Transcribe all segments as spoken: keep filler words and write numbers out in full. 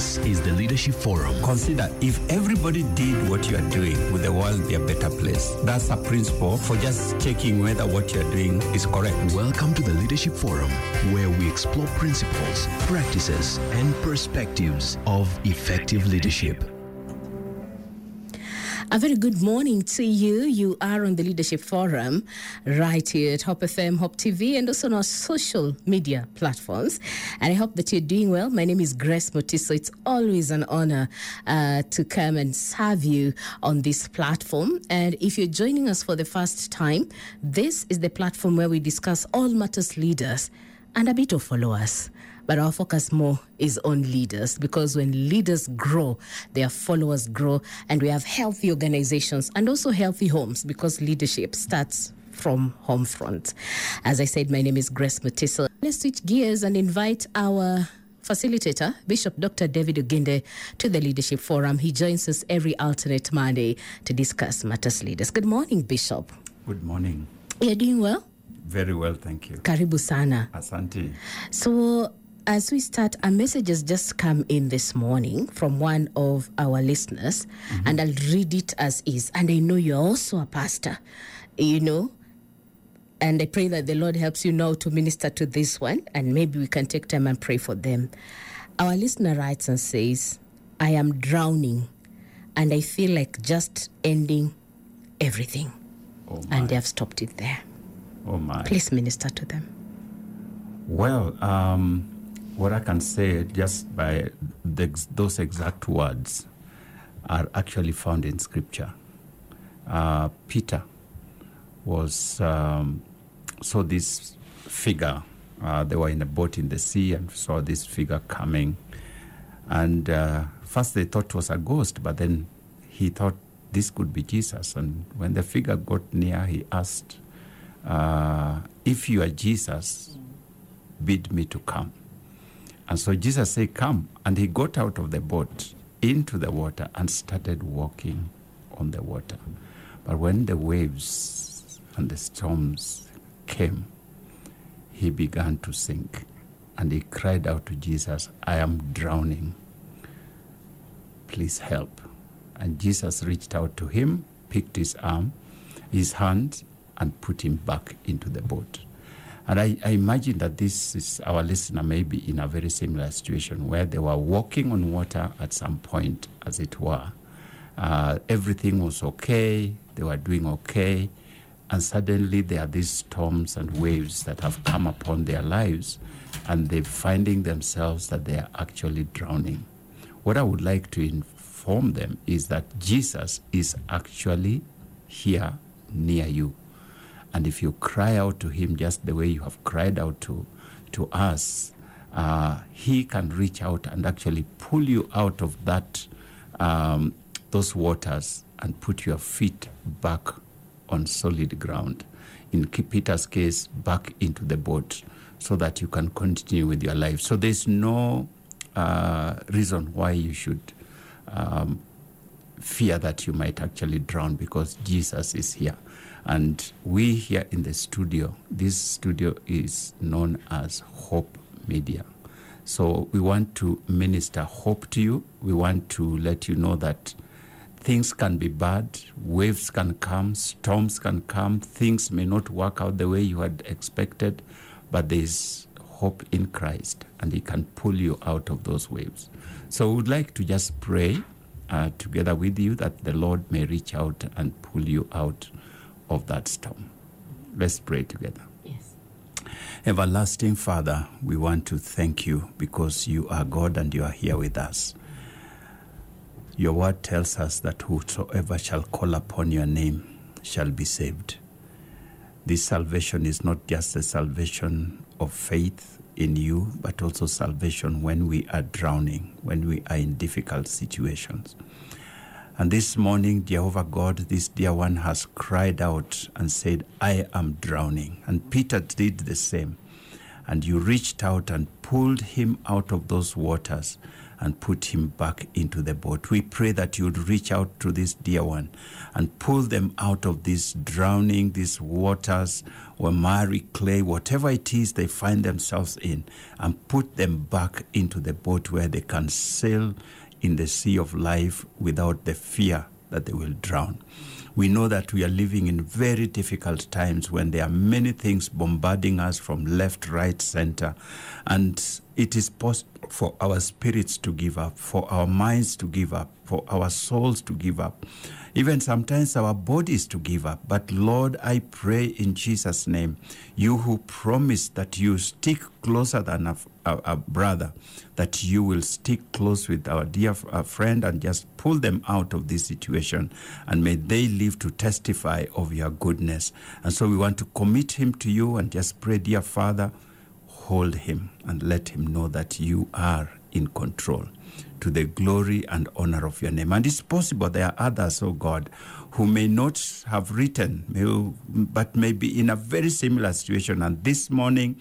This is the Leadership Forum. Consider if everybody did what you are doing, would the world be a better place? That's a principle for just checking whether what you are doing is correct. Welcome to the Leadership Forum, where we explore principles, practices, and perspectives of effective leadership. A very good morning to you. You are on the Leadership Forum right here at Hope F M, Hope T V, and also on our social media platforms. And I hope that you're doing well. My name is Grace Motiso. It's always an honor uh, to come and serve you on this platform. And if you're joining us for the first time, this is the platform where we discuss all matters leaders and a bit of followers. But our focus more is on leaders, because when leaders grow, their followers grow, and we have healthy organizations and also healthy homes, because leadership starts from home front. As I said, my name is Grace Motiso. Let's switch gears and invite our facilitator, Bishop Doctor David Oginde, to the Leadership Forum. He joins us every alternate Monday to discuss matters leaders. Good morning, Bishop. Good morning. You're doing well? Very well, thank you. Karibu sana. Asante. So, as we start, a message has just come in this morning from one of our listeners, mm-hmm. and I'll read it as is. And I know you're also a pastor, you know, and I pray that the Lord helps you now to minister to this one, and maybe we can take time and pray for them. Our listener writes and says, I am drowning, and I feel like just ending everything. Oh and they have stopped it there. Oh my. Please minister to them. Well, um, what I can say just by the, those exact words are actually found in Scripture. Uh, Peter was, um, saw this figure. Uh, they were in a boat in the sea and saw this figure coming. And uh, first they thought it was a ghost, but then he thought this could be Jesus. And when the figure got near, he asked, uh, if you are Jesus, bid me to come. And so Jesus said, come. And he got out of the boat into the water and started walking on the water. But when the waves and the storms came, he began to sink. And he cried out to Jesus, I am drowning. Please help. And Jesus reached out to him, picked his arm, his hand, and put him back into the boat. And I, I imagine that this is our listener maybe in a very similar situation where they were walking on water at some point, as it were. Uh, everything was okay, they were doing okay, and suddenly there are these storms and waves that have come upon their lives, and they're finding themselves that they are actually drowning. What I would like to inform them is that Jesus is actually here near you. And if you cry out to him just the way you have cried out to, to us, uh, he can reach out and actually pull you out of that, um, those waters and put your feet back on solid ground. In Peter's case, back into the boat so that you can continue with your life. So there's no uh, reason why you should um, fear that you might actually drown, because Jesus is here. And we here in the studio, this studio is known as Hope Media. So we want to minister hope to you. We want to let you know that things can be bad, waves can come, storms can come, things may not work out the way you had expected, but there is hope in Christ, and he can pull you out of those waves. So we would like to just pray uh, together with you that the Lord may reach out and pull you out of that storm. Let's pray together. Yes. Everlasting Father, we want to thank you because you are God and you are here with us. Your word tells us that whosoever shall call upon your name shall be saved. This salvation is not just a salvation of faith in you, but also salvation when we are drowning, when we are in difficult situations. And this morning, Jehovah God, this dear one has cried out and said, I am drowning. And Peter did the same. and you reached out and pulled him out of those waters and put him back into the boat. We pray that you would reach out to this dear one and pull them out of this drowning, these waters, or miry clay, whatever it is they find themselves in, and put them back into the boat where they can sail in the sea of life without the fear that they will drown. We know that we are living in very difficult times when there are many things bombarding us from left, right, center, and it is possible for our spirits to give up, for our minds to give up, for our souls to give up, even sometimes our bodies to give up. But Lord, I pray in Jesus' name, you who promised that you stick closer than a, a, a brother, that you will stick close with our dear uh, friend and just pull them out of this situation, and may they live to testify of your goodness. And so we want to commit him to you and just pray, dear Father, hold him and let him know that you are in control, to the glory and honor of your name. And it's possible there are others, oh God, who may not have written, may, but may be in a very similar situation. And this morning,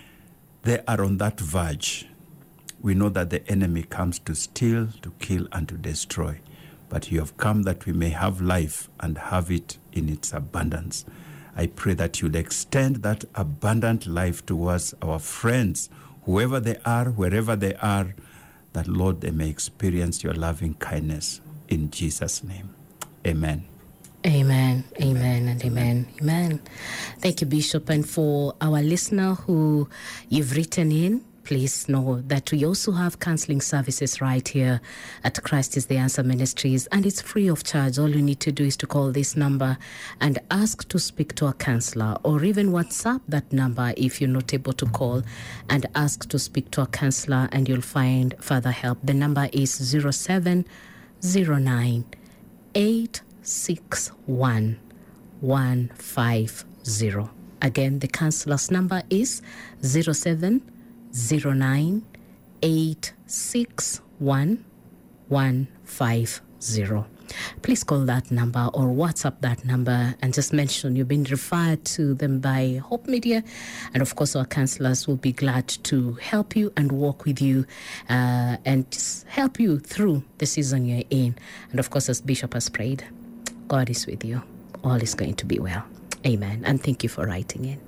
they are on that verge. We know that the enemy comes to steal, to kill, and to destroy. But you have come that we may have life and have it in its abundance. I pray that you'll extend that abundant life towards our friends, whoever they are, wherever they are, that, Lord, they may experience your loving kindness. In Jesus' name, amen. Amen, amen, and amen, amen. Thank you, Bishop. And for our listener who you've written in, please know that we also have counseling services right here at Christ is the Answer Ministries, and it's free of charge. All you need to do is to call this number and ask to speak to a counselor, or even WhatsApp that number if you're not able to call, and ask to speak to a counselor, and you'll find further help. The number is zero seven zero nine eight six one one five zero. Again, the counselor's number is zero seven zero nine eight six one one five zero. Please call that number or WhatsApp that number and just mention you've been referred to them by Hope Media. And of course, our counselors will be glad to help you and walk with you uh, and just help you through the season you're in. And of course, as Bishop has prayed, God is with you. All is going to be well. Amen. And thank you for writing in.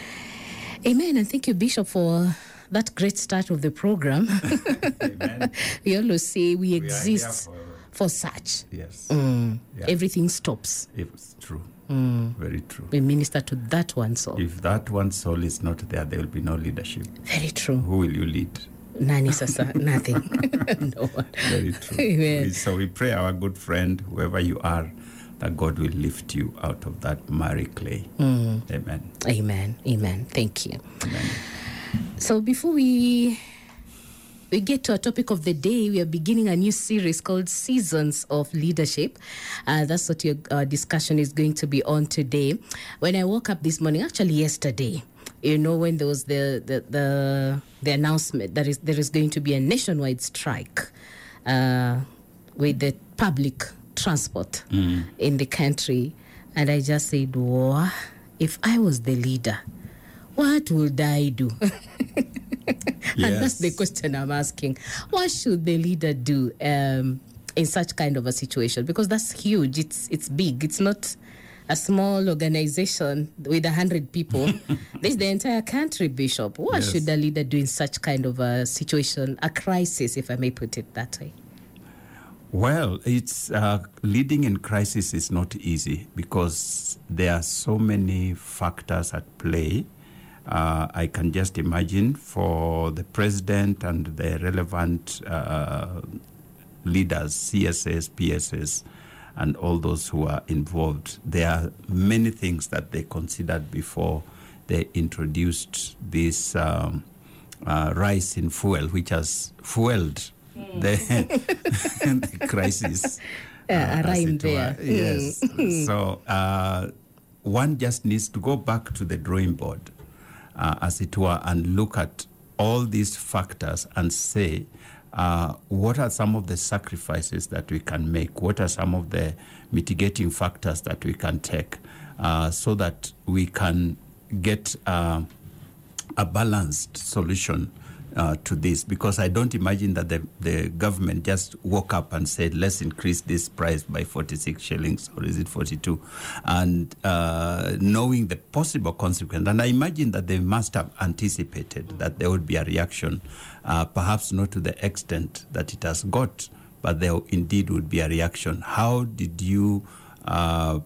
Amen. And thank you, Bishop, for that great start of the program. Amen. We always say we, We exist are here for, for such. Yes. Mm. Yeah. Everything stops. It's true. Mm. Very true. We minister to that one soul. If that one soul is not there, there will be no leadership. Very true. Who will you lead? Nani sasa, nothing. No one. Very true. Amen. We- So we pray, our good friend, whoever you are, that God will lift you out of that miry clay. Mm. Amen. Amen. Amen. Thank you. Amen. So before we we get to our topic of the day, we are beginning a new series called Seasons of Leadership. Uh, that's what your uh, discussion is going to be on today. When I woke up this morning, actually yesterday, you know, when there was the the the, the announcement that is there is going to be a nationwide strike uh, with the public transport mm. in the country, and I just said, "Wow, if I was the leader, what would I do?" Yes. And that's the question I'm asking. What should the leader do um, in such kind of a situation? Because that's huge. It's it's big. It's not a small organization with a hundred people. This is the entire country, Bishop. What Yes. should a leader do in such kind of a situation, a crisis, if I may put it that way? Well, it's uh, leading in crisis is not easy because there are so many factors at play. Uh, I can just imagine for the president and the relevant uh, leaders, C S S, P S S, and all those who are involved, there are many things that they considered before they introduced this um, uh, rise in fuel, which has fueled the, the crisis. Yeah, uh, a as rhyme it were. there. Yes. So uh, one just needs to go back to the drawing board, uh, as it were, and look at all these factors and say, uh, what are some of the sacrifices that we can make? What are some of the mitigating factors that we can take uh, so that we can get uh, a balanced solution uh, to this, because I don't imagine that the, the government just woke up and said, let's increase this price by forty-six shillings, or is it forty-two? And uh, knowing the possible consequence. And I imagine that they must have anticipated that there would be a reaction, uh, perhaps not to the extent that it has got, but there indeed would be a reaction. How did you uh,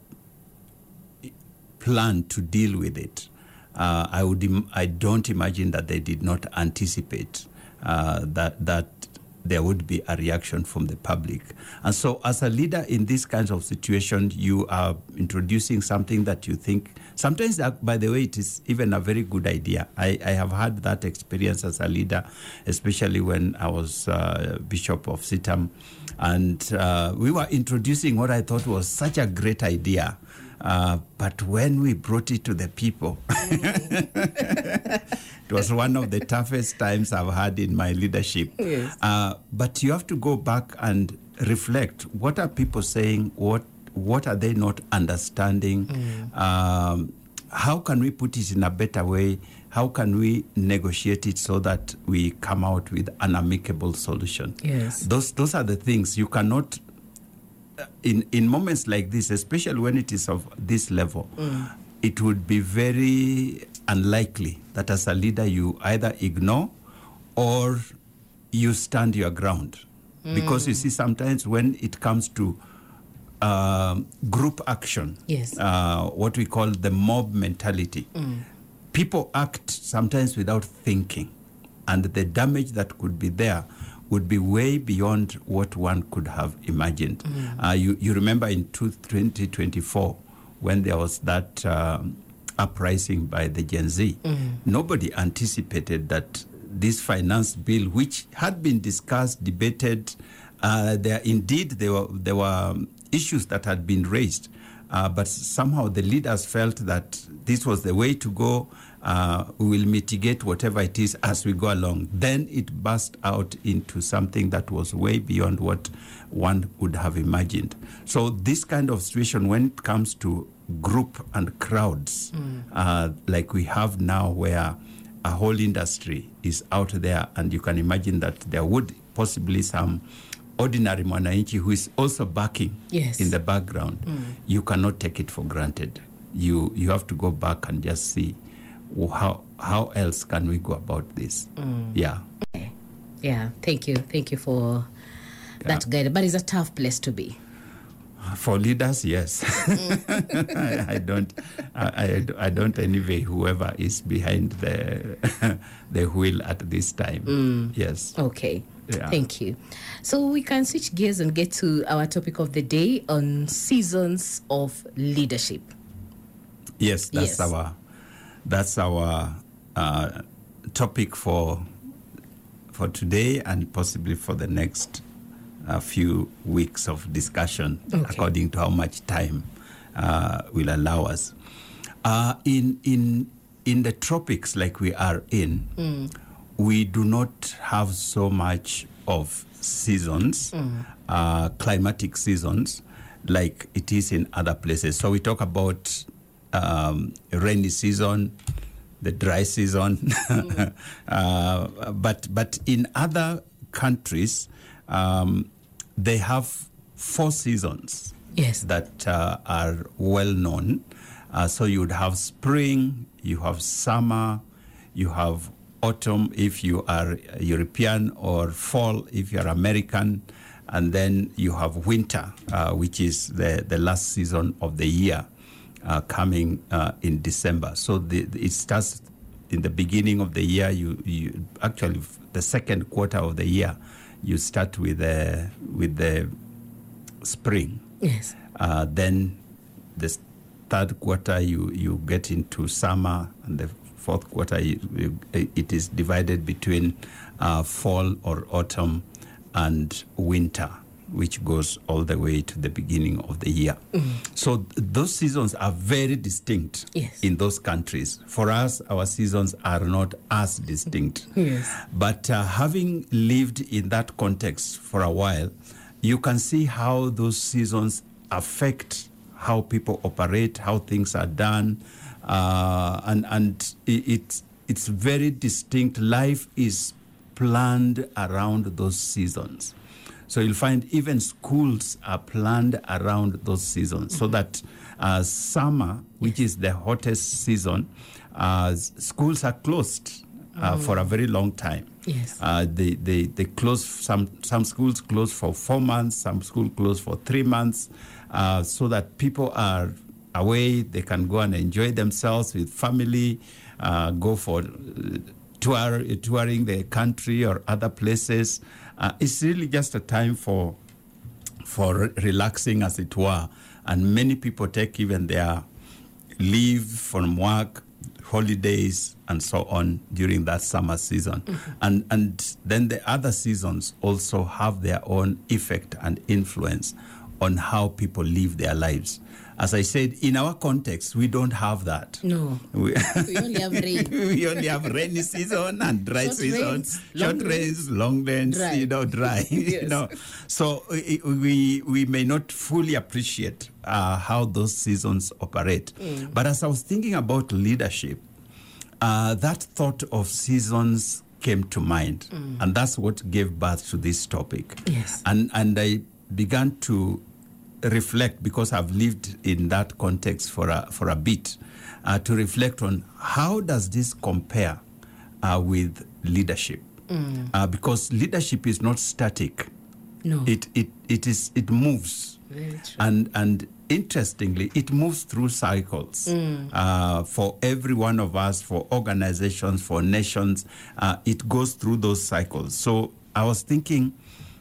plan to deal with it? Uh, I would. Im- I don't imagine that they did not anticipate uh, that that there would be a reaction from the public. And so, as a leader in these kinds of situations, you are introducing something that you think. Sometimes, uh, by the way, it is even a very good idea. I, I have had that experience as a leader, especially when I was uh, Bishop of Sitam, and uh, we were introducing what I thought was such a great idea. Uh, but when we brought it to the people, it was one of the toughest times I've had in my leadership. Yes. Uh, but you have to go back and reflect. What are people saying? What What are they not understanding? Mm. Um, how can we put it in a better way? How can we negotiate it so that we come out with an amicable solution? Yes. Those Those are the things you cannot. In, in moments like this, especially when it is of this level, mm. it would be very unlikely that as a leader you either ignore or you stand your ground. Mm. Because you see, sometimes when it comes to uh, group action, yes. uh, what we call the mob mentality, mm. people act sometimes without thinking. And the damage that could be there would be way beyond what one could have imagined. Mm. Uh, you, you remember in twenty twenty-four, when there was that um, uprising by the Gen Z, mm. nobody anticipated that this finance bill, which had been discussed, debated, uh, there indeed there were, there were issues that had been raised, uh, but somehow the leaders felt that this was the way to go. Uh, we will mitigate whatever it is as we go along. Then it burst out into something that was way beyond what one would have imagined. So this kind of situation, when it comes to group and crowds, mm. uh, like we have now, where a whole industry is out there, and you can imagine that there would possibly some ordinary mwananchi who is also backing yes. in the background. Mm. You cannot take it for granted. You you have to go back and just see, How how else can we go about this? Mm. Yeah. Okay. Yeah. Thank you. Thank you for yeah. that guide. But it's a tough place to be. For leaders, yes. Mm. I, I don't. I, I, I don't envy whoever is behind the the wheel at this time. Mm. Yes. Okay. Yeah. Thank you. So we can switch gears and get to our topic of the day on seasons of leadership. Yes, that's yes. our. That's our uh, topic for for today, and possibly for the next uh, few weeks of discussion, okay. according to how much time uh, will allow us. Uh, in in in the tropics, like we are in, mm. we do not have so much of seasons, mm. uh, climatic seasons, like it is in other places. So we talk about Um, rainy season, the dry season, mm. uh, but but in other countries, um, they have four seasons. Yes, that uh, are well known. Uh, so you would have spring, you have summer, you have autumn if you are European, or fall if you are American, and then you have winter, uh, which is the the last season of the year. Uh, coming uh, in December. So the, the, it starts in the beginning of the year. You, you actually the second quarter of the year, you start with the with the spring. Yes. Uh, then the third quarter you you get into summer, and the fourth quarter you, you, it is divided between uh, fall or autumn and winter, which goes all the way to the beginning of the year. Mm. So th- those seasons are very distinct yes. in those countries. For us, our seasons are not as distinct. Yes. But uh, having lived in that context for a while, you can see how those seasons affect how people operate, how things are done, uh, and and it it's very distinct. Life is planned around those seasons. So you'll find even schools are planned around those seasons, mm-hmm. so that uh, summer, which is the hottest season, uh, schools are closed uh, mm. for a very long time. Yes. Uh, they, they, they close, some, some schools close for four months, some schools close for three months, uh, so that people are away, they can go and enjoy themselves with family, uh, go for uh, tour, touring the country or other places. Uh, it's really just a time for for re- relaxing, as it were. And many people take even their leave from work, holidays, and so on during that summer season. Mm-hmm. And, and then the other seasons also have their own effect and influence on how people live their lives. As I said, in our context, we don't have that. No. We, we only have rain. We only have rainy season and dry Short season. rains, Short long rains, long rains, dry. you know, dry. Yes. You know, so we we may not fully appreciate uh, how those seasons operate. Mm. But as I was thinking about leadership, uh, that thought of seasons came to mind, mm. and that's what gave birth to this topic. Yes. And and I began to reflect, because I've lived in that context for a, for a bit, uh, to reflect on how does this compare uh, with leadership? Mm. Uh, because leadership is not static. No. It it it is it moves. Very true. And and interestingly, it moves through cycles. Mm. Uh, for every one of us, for organizations, for nations, uh, it goes through those cycles. So I was thinking,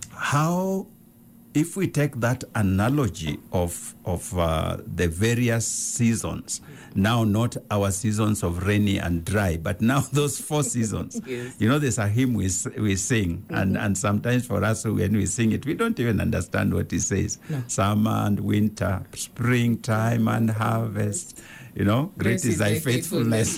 how, if we take that analogy of of uh, the various seasons, now not our seasons of rainy and dry, but now those four seasons. Yes. You know, there's a hymn we we sing, mm-hmm. and, and sometimes for us when we sing it, we don't even understand what it says. No. Summer and winter, springtime and harvest. You know, great is, is thy faithfulness.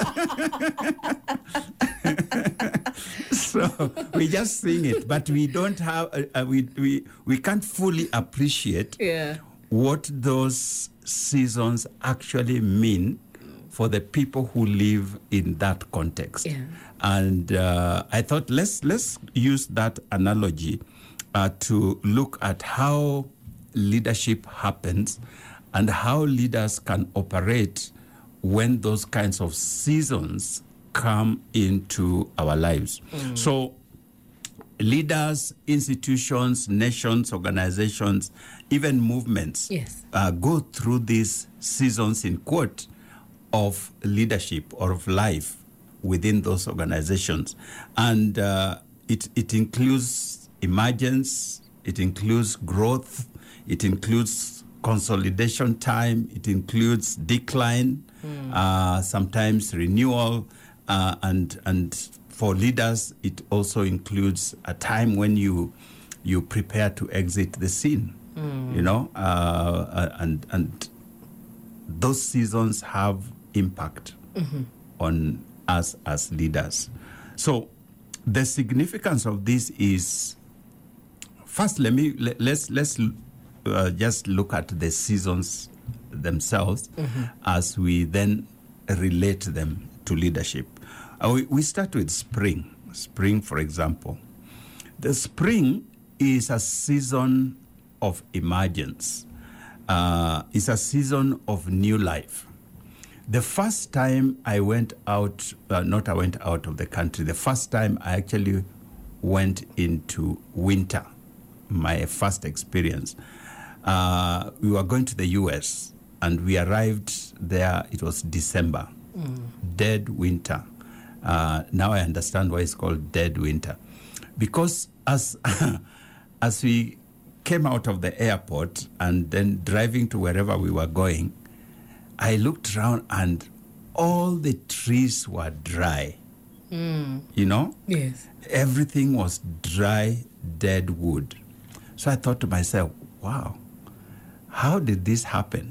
So we just sing it, but we don't have, uh, uh, we, we, we can't fully appreciate yeah. what those seasons actually mean for the people who live in that context. Yeah. And uh, I thought let's let's use that analogy uh, to look at how leadership happens and how leaders can operate when those kinds of seasons come into our lives. Mm. So leaders, institutions, nations, organizations, even movements yes. uh, go through these seasons, in quote, of leadership or of life within those organizations. And uh, it, it includes emergence, it includes growth, it includes consolidation time, it includes decline, mm. uh, sometimes renewal, uh, and and for leaders, it also includes a time when you you prepare to exit the scene, mm. you know, uh, and and those seasons have impact mm-hmm. on us as leaders. So the significance of this is, first, let me let, let's let's uh, just look at the seasons themselves mm-hmm. as we then relate them to leadership. Uh, we, we start with spring. Spring, for example. The spring is a season of emergence. Uh, it's a season of new life. The first time I went out, uh, not I went out of the country, the first time I actually went into winter, my first experience, uh, we were going to the U S and we arrived there, it was December, mm. dead winter. Uh, now I understand why it's called dead winter. Because as as we came out of the airport and then driving to wherever we were going, I looked around and all the trees were dry. Mm. You know? Yes. Everything was dry, dead wood. So I thought to myself, wow, how did this happen?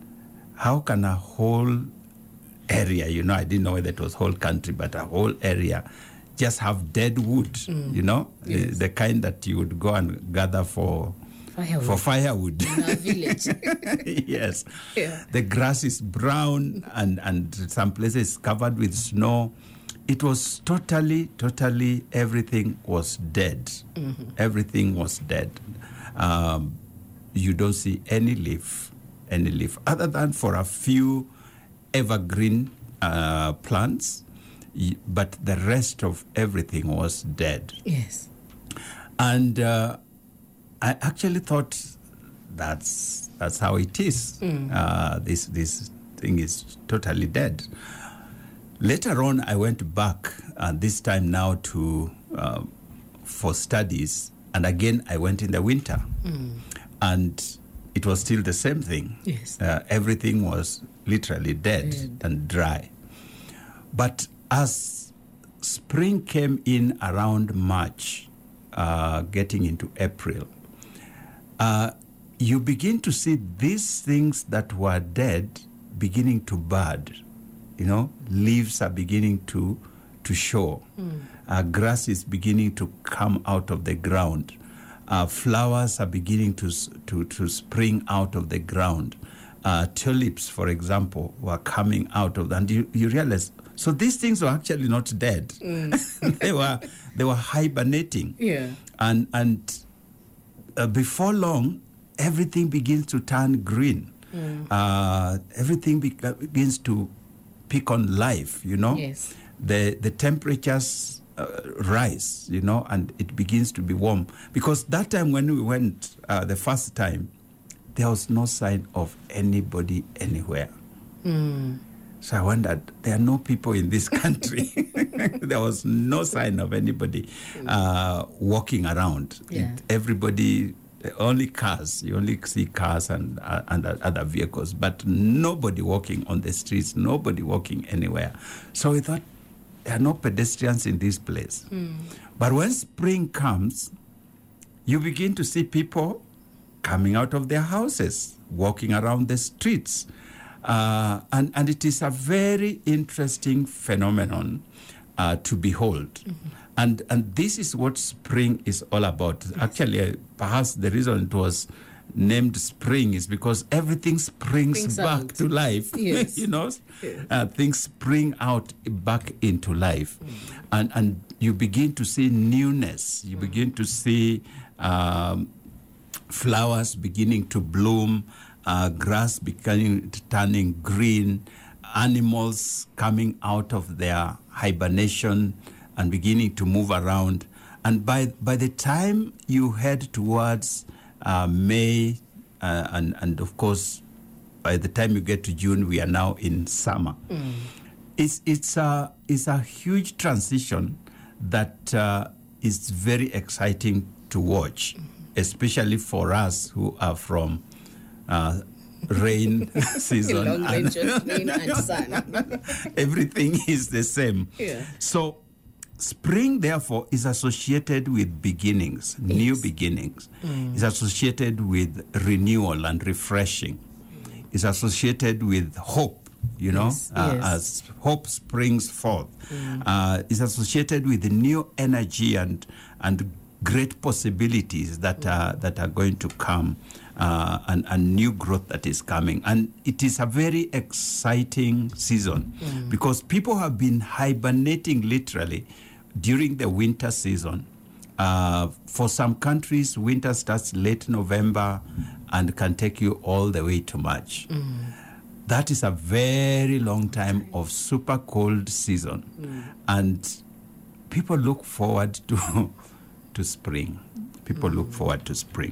How can a whole area, you know, I didn't know whether it was whole country, but a whole area just have dead wood, mm. you know, yes. the, the kind that you would go and gather for Firewood. for firewood. In our village. Yes. Yeah. The grass is brown and, and some places covered with snow. It was totally, totally, everything was dead. Mm-hmm. Everything was dead. Um, you don't see any leaf, any leaf, other than for a few evergreen uh, plants, but the rest of everything was dead. Yes. And uh, I actually thought that's that's how it is. Mm. Uh, this this thing is totally dead. Later on, I went back, uh, this time now to uh, for studies, and again I went in the winter, mm. and it was still the same thing. Yes. Uh, everything was literally dead, dead and dry. But as spring came in around March, uh, getting into April, uh, you begin to see these things that were dead beginning to bud. You know, leaves are beginning to to show. Mm. Uh, grass is beginning to come out of the ground. Uh, flowers are beginning to, to, to spring out of the ground. Uh, tulips, for example, were coming out of, and you, you realize, so these things were actually not dead. Mm. they were they were hibernating. Yeah. And and uh, before long, everything begins to turn green. Mm. Uh, everything be- begins to pick on life, you know. Yes. The the temperatures uh, rise, you know, and it begins to be warm. Because that time when we went uh, the first time, there was no sign of anybody anywhere. Mm. So I wondered, there are no people in this country. There was no sign of anybody uh, walking around. Yeah. It, everybody, only cars. You only see cars and, uh, and other vehicles, but nobody walking on the streets, nobody walking anywhere. So we thought, there are no pedestrians in this place. Mm. But when spring comes, you begin to see people coming out of their houses, walking around the streets. Uh, and, and it is a very interesting phenomenon uh, to behold. Mm-hmm. And and this is what spring is all about. Yes. Actually, uh, perhaps the reason it was named spring is because everything springs, springs back out. to life. Yes. You know, yes. uh, things spring out back into life. Mm. And, and you begin to see newness. You mm. begin to see um, flowers beginning to bloom, uh, grass becoming turning green, animals coming out of their hibernation and beginning to move around. And by by the time you head towards uh, May, uh, and, and of course, by the time you get to June, we are now in summer. Mm. It's, it's, a, it's a huge transition that uh, is very exciting to watch, mm-hmm. especially for us who are from uh, rain season. Long and rain and sun. Everything is the same. Yeah. So spring, therefore, is associated with beginnings, yes. new beginnings. Mm. It's associated with renewal and refreshing. It's associated with hope, you know, yes. uh, yes. as hope springs forth. Mm. Uh, it's associated with new energy and and great possibilities that mm. are that are going to come, uh, and, and new growth that is coming. And it is a very exciting season mm. because people have been hibernating literally during the winter season. Uh, for some countries, winter starts late November and can take you all the way to March. Mm. That is a very long time of super cold season. Mm. And people look forward to, to spring. People mm. look forward to spring.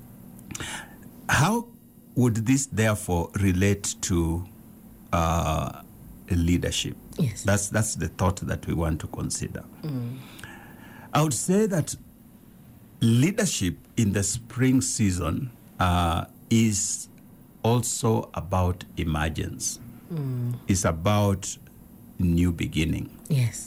How would this therefore relate to uh, leadership? Yes. That's, that's the thought that we want to consider. Mm. I would say that leadership in the spring season uh, is also about emergence. Mm. It's about new beginning. Yes.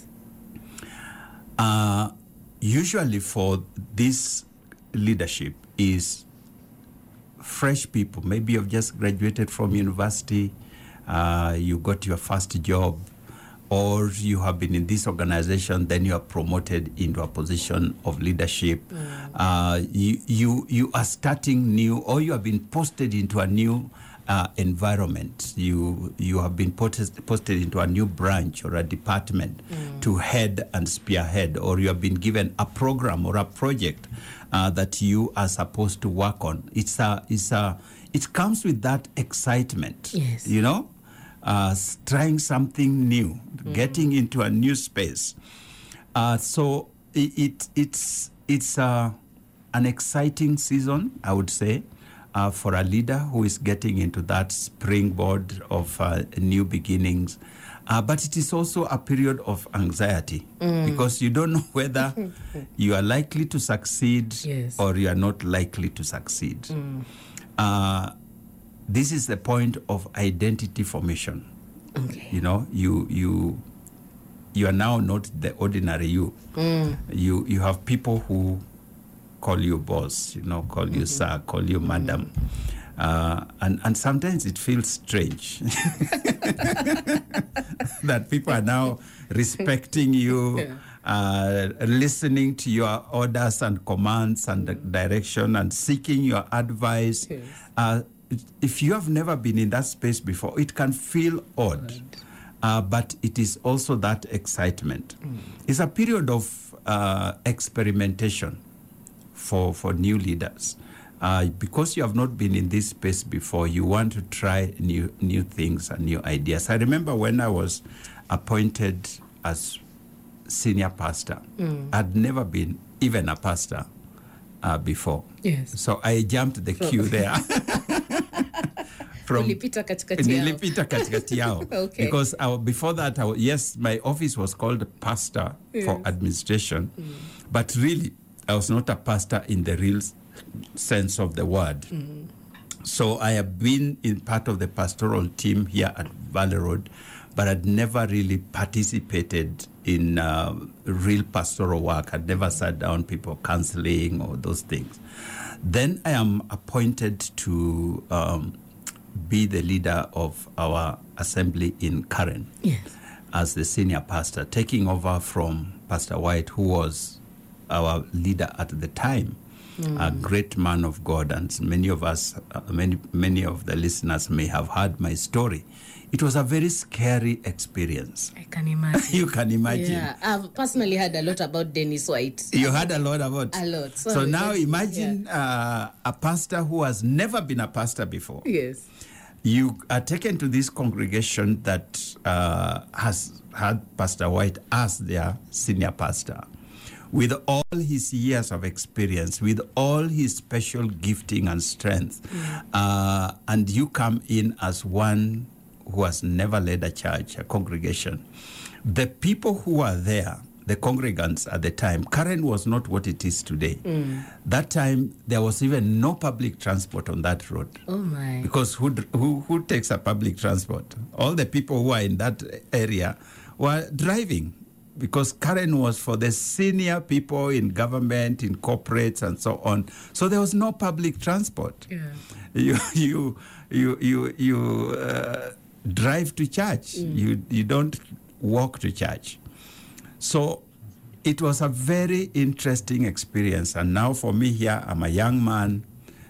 Uh, usually for this leadership is fresh people. Maybe you've just graduated from university, uh, you got your first job, or you have been in this organization, then you are promoted into a position of leadership. Mm. Uh, you, you, you are starting new, or you have been posted into a new uh, environment. You, you have been posted, posted into a new branch or a department mm. to head and spearhead, or you have been given a program or a project uh, that you are supposed to work on. It's a, it's a, it comes with that excitement, yes. you know? Uh, trying something new, mm. getting into a new space. Uh, so it, it it's it's uh, an exciting season, I would say, uh, for a leader who is getting into that springboard of uh, new beginnings. Uh, but it is also a period of anxiety mm. because you don't know whether you are likely to succeed yes. or you are not likely to succeed. Mm. Uh, This is the point of identity formation. Okay. You know, you you you are now not the ordinary you. Mm. You you have people who call you boss, you know, call mm-hmm. you sir, call you madam. Mm-hmm. Uh, and, and sometimes it feels strange that people are now respecting you, yeah. uh, listening to your orders and commands and mm. direction and seeking your advice. Yes. Uh, If you have never been in that space before, it can feel odd, uh, but it is also that excitement. Mm. It's a period of uh, experimentation for, for new leaders. Uh, because you have not been in this space before, you want to try new, new things and new ideas. I remember when I was appointed as senior pastor, mm. I'd never been even a pastor uh, before. Yes. So I jumped the queue there. From, nilipita katikati yao. Nilipita katikati yao. Okay. Because I, before that, I, yes, my office was called pastor yes. for administration. Mm. But really, I was not a pastor in the real sense of the word. Mm. So I have been in part of the pastoral team here at Valley Road, but I'd never really participated in uh, real pastoral work. I'd never sat down people counseling or those things. Then I am appointed to um, be the leader of our assembly in Karen yes. as the senior pastor, taking over from Pastor White, who was our leader at the time, mm. a great man of God. And many of us, uh, many, many of the listeners may have heard my story. It was a very scary experience. I can imagine. You can imagine. Yeah, I've personally heard a lot about Dennis White. You heard a lot about a lot. Sorry, so now imagine yeah. uh, a pastor who has never been a pastor before. Yes. You are taken to this congregation that uh, has had Pastor White as their senior pastor, with all his years of experience, with all his special gifting and strength, mm. uh, and you come in as one who has never led a church, a congregation. The people who are there, the congregants at the time, Karen was not what it is today. Mm. That time, there was even no public transport on that road. Oh, my. Because who, who, who takes a public transport? All the people who are in that area were driving, because Karen was for the senior people in government, in corporates, and so on. So there was no public transport. Yeah. You, you, you, you, you uh, drive to church. Mm. You, you don't walk to church. So it was a very interesting experience. And now for me here, I'm a young man,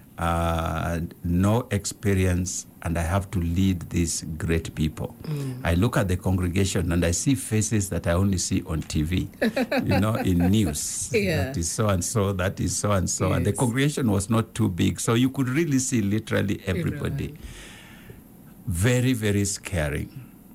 uh, no experience, and I have to lead these great people. Mm. I look at the congregation and I see faces that I only see on T V, you know, in news. Yeah. That is so and so, that is so and so. Yes. And the congregation was not too big, so you could really see literally everybody. Everyone. Very, very scary.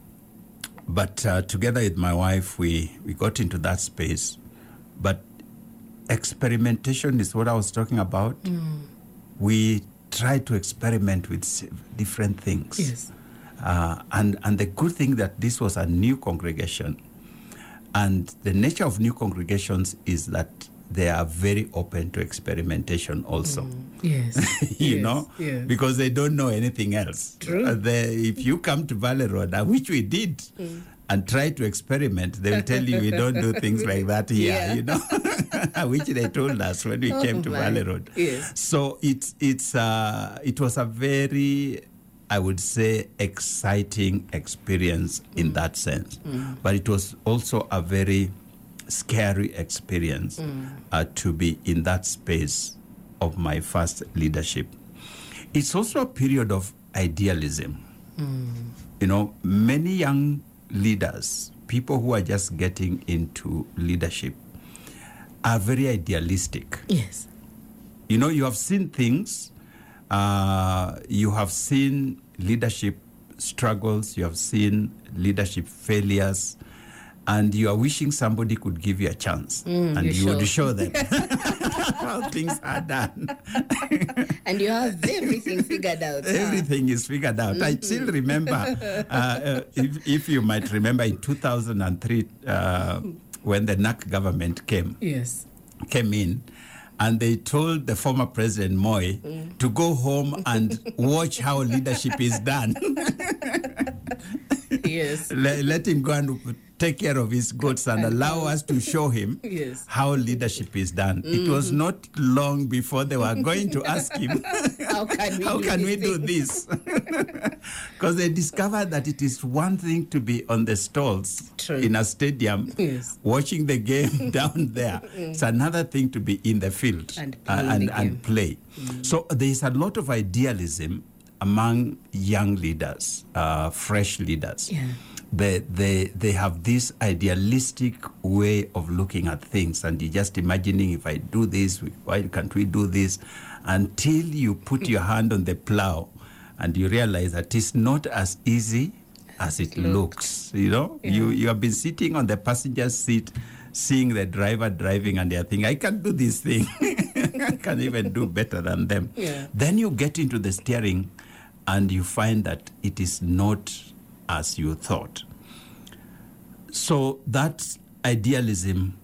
But uh, together with my wife, we, we got into that space. But experimentation is what I was talking about. Mm. We tried to experiment with different things. Yes. Uh, and, and the good thing that this was a new congregation. And the nature of new congregations is that they are very open to experimentation also. Mm. Yes. you yes. know? Yes. Because they don't know anything else. True. Uh, they, if you come to Valley Road, uh, which we did, mm. and try to experiment, they will tell you we don't do things like that here, yeah. you know? Which they told us when we oh came to my. Valley Road. Yes. So it's, it's, uh, it was a very I would say, exciting experience in mm. that sense. Mm. But it was also a very scary experience mm. uh, to be in that space of my first leadership. It's also a period of idealism. Mm. You know, many young leaders, people who are just getting into leadership, are very idealistic. Yes. You know, you have seen things, uh, you have seen leadership struggles, you have seen leadership failures, and you are wishing somebody could give you a chance, mm, and you sure. would show them how things are done. And you have everything figured out. Everything huh? is figured out. Mm-hmm. I still remember, uh, uh, if, if you might remember, in two thousand three, uh, when the N A C government came, yes. came in, and they told the former President Moi mm. to go home and watch how leadership is done. Yes. Let, let him go and take care of his goats and allow us to show him yes. how leadership is done. Mm-hmm. It was not long before they were going to ask him, how can we, how do, can this we do this? Because they discovered that it is one thing to be on the stalls True. in a stadium yes. watching the game down there. It's another thing to be in the field and uh, play. and, and play. Mm. So there is a lot of idealism among young leaders, uh, fresh leaders. Yeah. They, they, they have this idealistic way of looking at things, and you're just imagining, if I do this, why can't we do this? Until you put your hand on the plow and you realize that it's not as easy as it looks. You know, yeah. you, you have been sitting on the passenger seat, seeing the driver driving, and they're thinking, I can do this thing. I can even do better than them. Yeah. Then you get into the steering and you find that it is not as you thought. So that idealism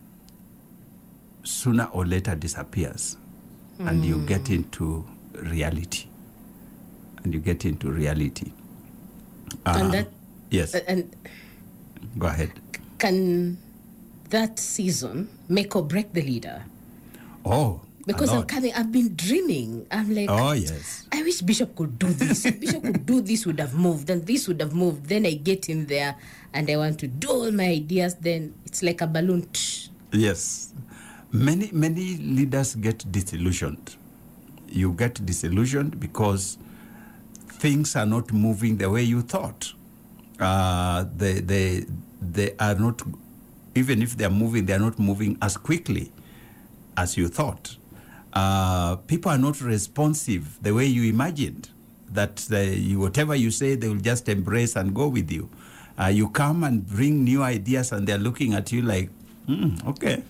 sooner or later disappears, mm. and you get into reality. And you get into reality. Uh, and that, yes. And go ahead. Can that season make or break the leader? Oh. Because I'm coming, I've been dreaming. I'm like, oh, yes. I wish Bishop could do this. If Bishop could do this, would have moved, and this would have moved. Then I get in there and I want to do all my ideas. Then it's like a balloon. Yes. Many, many leaders get disillusioned. You get disillusioned because things are not moving the way you thought. Uh, they, they, they are not, even if they're moving, they're not moving as quickly as you thought. Uh, people are not responsive the way you imagined, that they, you, whatever you say, they will just embrace and go with you. Uh, you come and bring new ideas and they're looking at you like, mm, okay.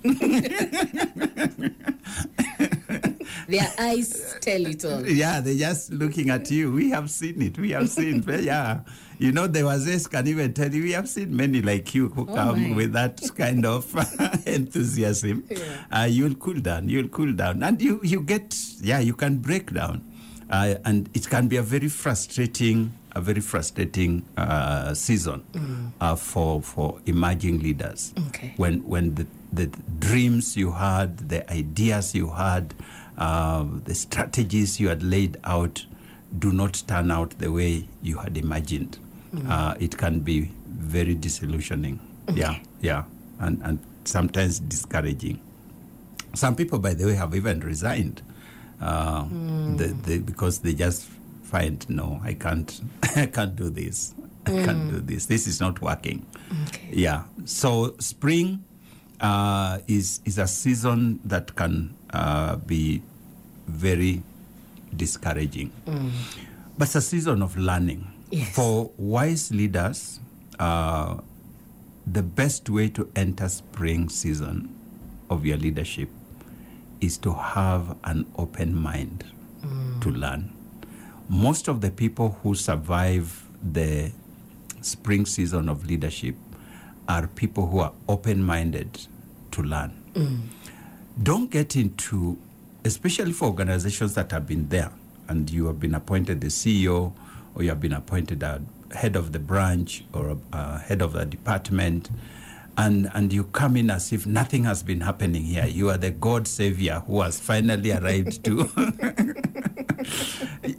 Their eyes tell it all. Yeah, they're just looking at you. We have seen it. We have seen it. Yeah. You know, the Wazes can even tell you, we have seen many like you who oh come my. with that kind of enthusiasm. Yeah. Uh, you'll cool down. You'll cool down. And you, you get, yeah, you can break down. Uh, and it can be a very frustrating, a very frustrating uh, season mm. uh, for for emerging leaders. Okay. When when the, the dreams you had, the ideas you had, uh, the strategies you had laid out do not turn out the way you had imagined. Mm. Uh, it can be very disillusioning. Okay. Yeah, yeah, and and sometimes discouraging. Some people, by the way, have even resigned. Uh, mm. they, they, because they just find, no, I can't, I can't do this. I mm. can't do this. This is not working. Okay. Yeah. So spring uh, is is a season that can uh, be very discouraging, mm. but it's a season of learning. Yes. For wise leaders, uh, the best way to enter spring season of your leadership is to have an open mind mm. to learn. Most of the people who survive the spring season of leadership are people who are open-minded to learn. Mm. Don't get into, especially for organizations that have been there and you have been appointed the C E O or you have been appointed a head of the branch or a, a head of the department, And and you come in as if nothing has been happening here. You are the God Savior who has finally arrived to.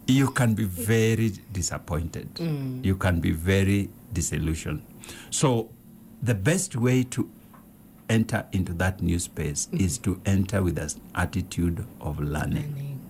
you can be very disappointed. Mm. You can be very disillusioned. So the best way to enter into that new space mm. is to enter with an attitude of learning. learning.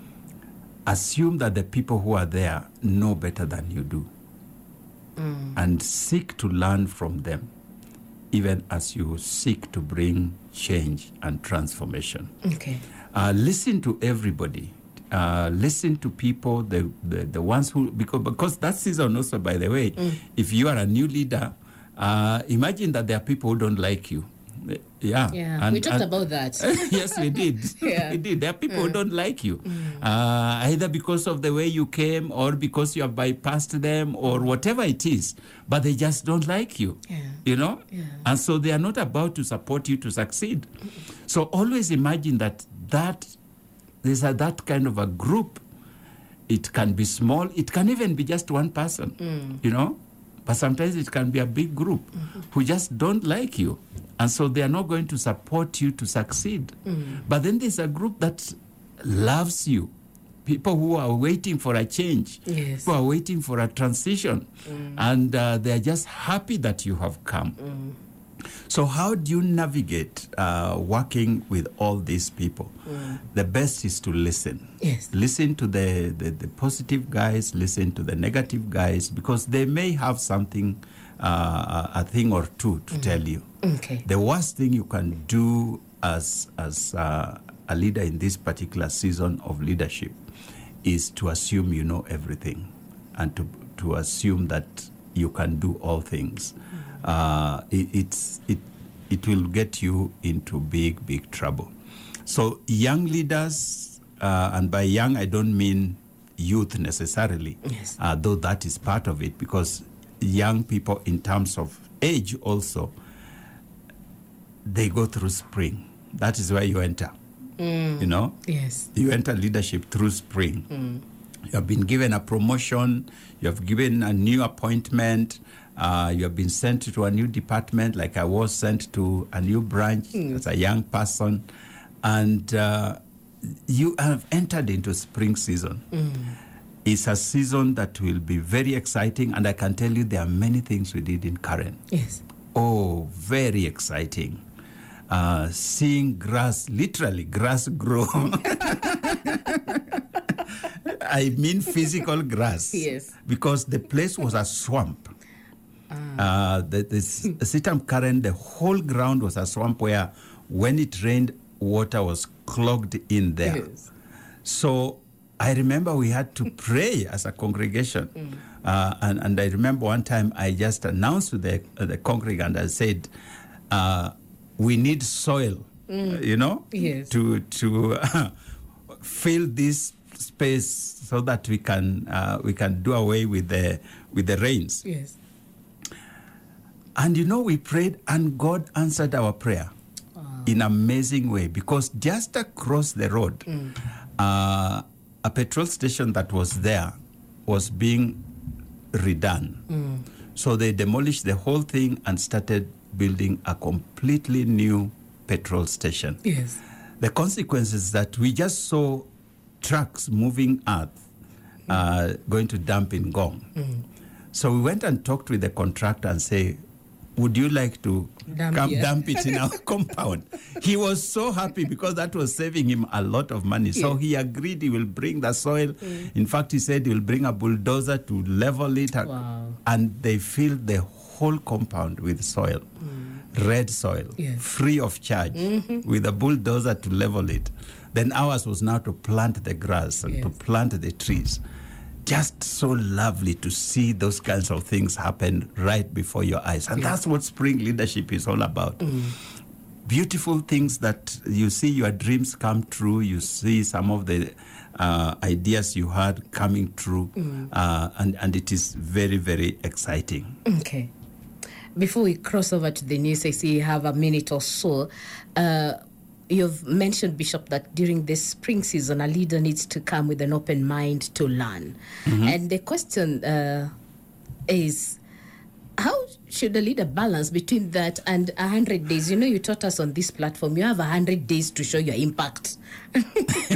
Assume that the people who are there know better than you do. Mm. And seek to learn from them, even as you seek to bring change and transformation. Okay. Uh, listen to everybody. Uh, listen to people, the, the the ones who, because, because that season also, by the way, mm. if you are a new leader, uh, imagine that there are people who don't like you. Yeah, yeah. And, we talked and, about that. Yes, we did. Yeah. We did. There are people mm. who don't like you, mm. uh, either because of the way you came, or because you have bypassed them, or whatever it is. But they just don't like you. Yeah. You know, yeah. and so they are not about to support you to succeed. Mm. So always imagine that that there's a, that kind of a group. It can be small. It can even be just one person. Mm. You know. But sometimes it can be a big group mm-hmm. who just don't like you. And so they are not going to support you to succeed. Mm. But then there's a group that loves you. People who are waiting for a change. Yes. Who are waiting for a transition. Mm. And uh, they're just happy that you have come. Mm. So how do you navigate uh, working with all these people? Mm. The best is to listen. Yes. Listen to the, the, the positive guys, listen to the negative guys, because they may have something, uh, a thing or two to mm. tell you. Okay. The worst thing you can do as, as uh, a leader in this particular season of leadership is to assume you know everything and to, to assume that you can do all things. Uh, it, it's, it, it will get you into big, big trouble. So young leaders, uh, and by young I don't mean youth necessarily, yes. uh, though that is part of it, because young people in terms of age also, they go through spring. That is where you enter, mm. you know? Yes. You enter leadership through spring. Mm. You have been given a promotion, you have given a new appointment, Uh, you have been sent to a new department, like I was sent to a new branch mm. as a young person. And uh, you have entered into spring season. Mm. It's a season that will be very exciting. And I can tell you there are many things we did in Karen. Yes. Oh, very exciting. Uh, seeing grass, literally grass grow. I mean physical grass. Yes. Because the place was a swamp. Uh, the, the Sitam Karen, the whole ground was a swamp where when it rained, water was clogged in there. Yes. So I remember we had to pray as a congregation. Mm. Uh, and, and I remember one time I just announced to the, uh, the congregant, I said, uh, we need soil, mm. uh, you know, yes. to, to uh, fill this space so that we can, uh, we can do away with the, with the rains. Yes. And you know, we prayed and God answered our prayer wow. in an amazing way, because just across the road, mm. uh, a petrol station that was there was being redone. Mm. So they demolished the whole thing and started building a completely new petrol station. Yes. The consequences that we just saw trucks moving earth uh, mm. going to dump in Gong. Mm. So we went and talked with the contractor and say, would you like to dump come here. dump it in our compound? He was so happy because that was saving him a lot of money. Yeah. So he agreed he will bring the soil. Mm. In fact, he said he will bring a bulldozer to level it. Wow. And they filled the whole compound with soil, mm. red soil, yes. free of charge, mm-hmm. with a bulldozer to level it. Then ours was now to plant the grass and yes. to plant the trees. Just so lovely to see those kinds of things happen right before your eyes. And yeah. that's what spring leadership is all about. Mm. Beautiful things that you see your dreams come true. You see some of the uh, ideas you had coming true. Mm. Uh, and, and it is very, very exciting. Okay. Before we cross over to the news, I see you have a minute or so. Uh, You've mentioned, Bishop, that during this spring season, a leader needs to come with an open mind to learn. Mm-hmm. And the question uh, is, how should a leader balance between that and one hundred days? You know, you taught us on this platform, you have one hundred days to show your impact.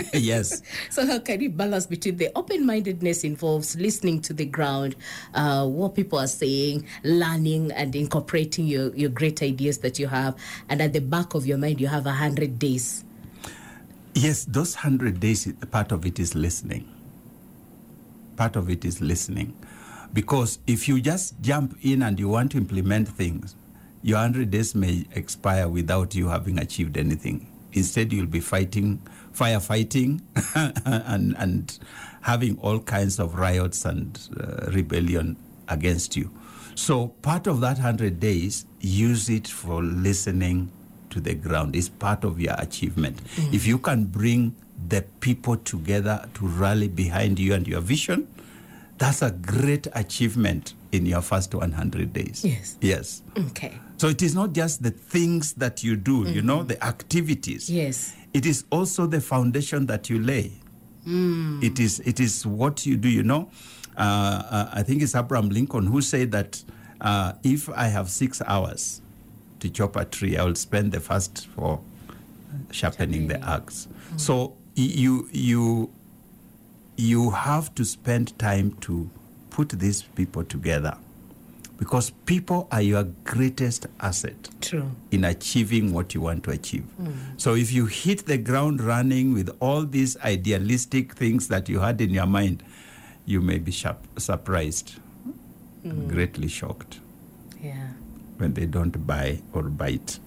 Yes. So how can you balance between the open-mindedness involves listening to the ground, uh, what people are saying, learning and incorporating your, your great ideas that you have, and at the back of your mind you have a hundred days? Yes, those hundred days, part of it is listening. Part of it is listening. Because if you just jump in and you want to implement things, your hundred days may expire without you having achieved anything. Instead, you'll be fighting, firefighting, and, and having all kinds of riots and uh, rebellion against you. So part of that hundred days, use it for listening to the ground. It's part of your achievement. Mm. If you can bring the people together to rally behind you and your vision, that's a great achievement in your first one hundred days. Yes. Yes. Okay. So it is not just the things that you do, mm-hmm. you know, the activities. Yes. It is also the foundation that you lay. Mm. It is it is what you do, you know. Uh, uh, I think it's Abraham Lincoln who said that uh, if I have six hours to chop a tree, I will spend the first four sharpening the axe. Mm. So you you you have to spend time to put these people together, because people are your greatest asset. True. In achieving what you want to achieve. Mm. So if you hit the ground running with all these idealistic things that you had in your mind, you may be sharp, surprised, mm. greatly shocked. Yeah. When they don't buy or bite.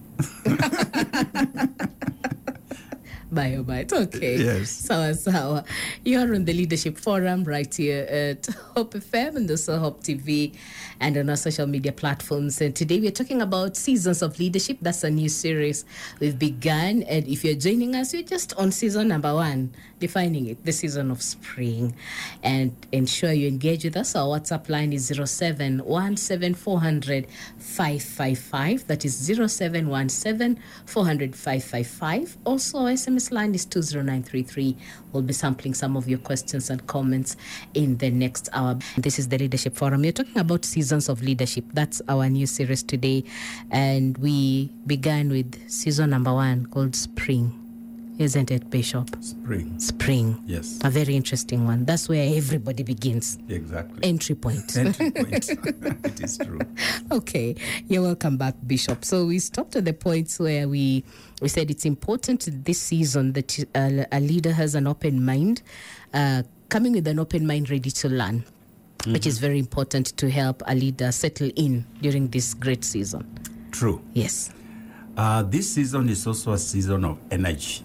Buy or bite. Okay. Yes. Sawa sawa. You're on the Leadership Forum right here at Hope F M and also Hope T V and on our social media platforms. And today we're talking about Seasons of Leadership. That's a new series we've begun. And if you're joining us, you're just on season number one, defining it, the season of spring. And ensure you engage with us. Our WhatsApp line is zero seven one seven four zero zero five five five. That is zero seven one seven four zero zero five five five. Also, our S M S line is two zero nine three three. We'll be sampling some of your questions and comments in the next hour. This is the Leadership Forum. We're talking about Seasons of Leadership. That's our new series today. And we began with season number one called Spring. Isn't it, Bishop? Spring. Spring. Yes. A very interesting one. That's where everybody begins. Exactly. Entry point. Entry point. It is true. Okay. You're welcome back, Bishop. So we stopped at the points where we we said it's important this season that uh, a leader has an open mind, uh, coming with an open mind ready to learn, mm-hmm. which is very important to help a leader settle in during this great season. True. Yes. Uh, this season is also a season of energy.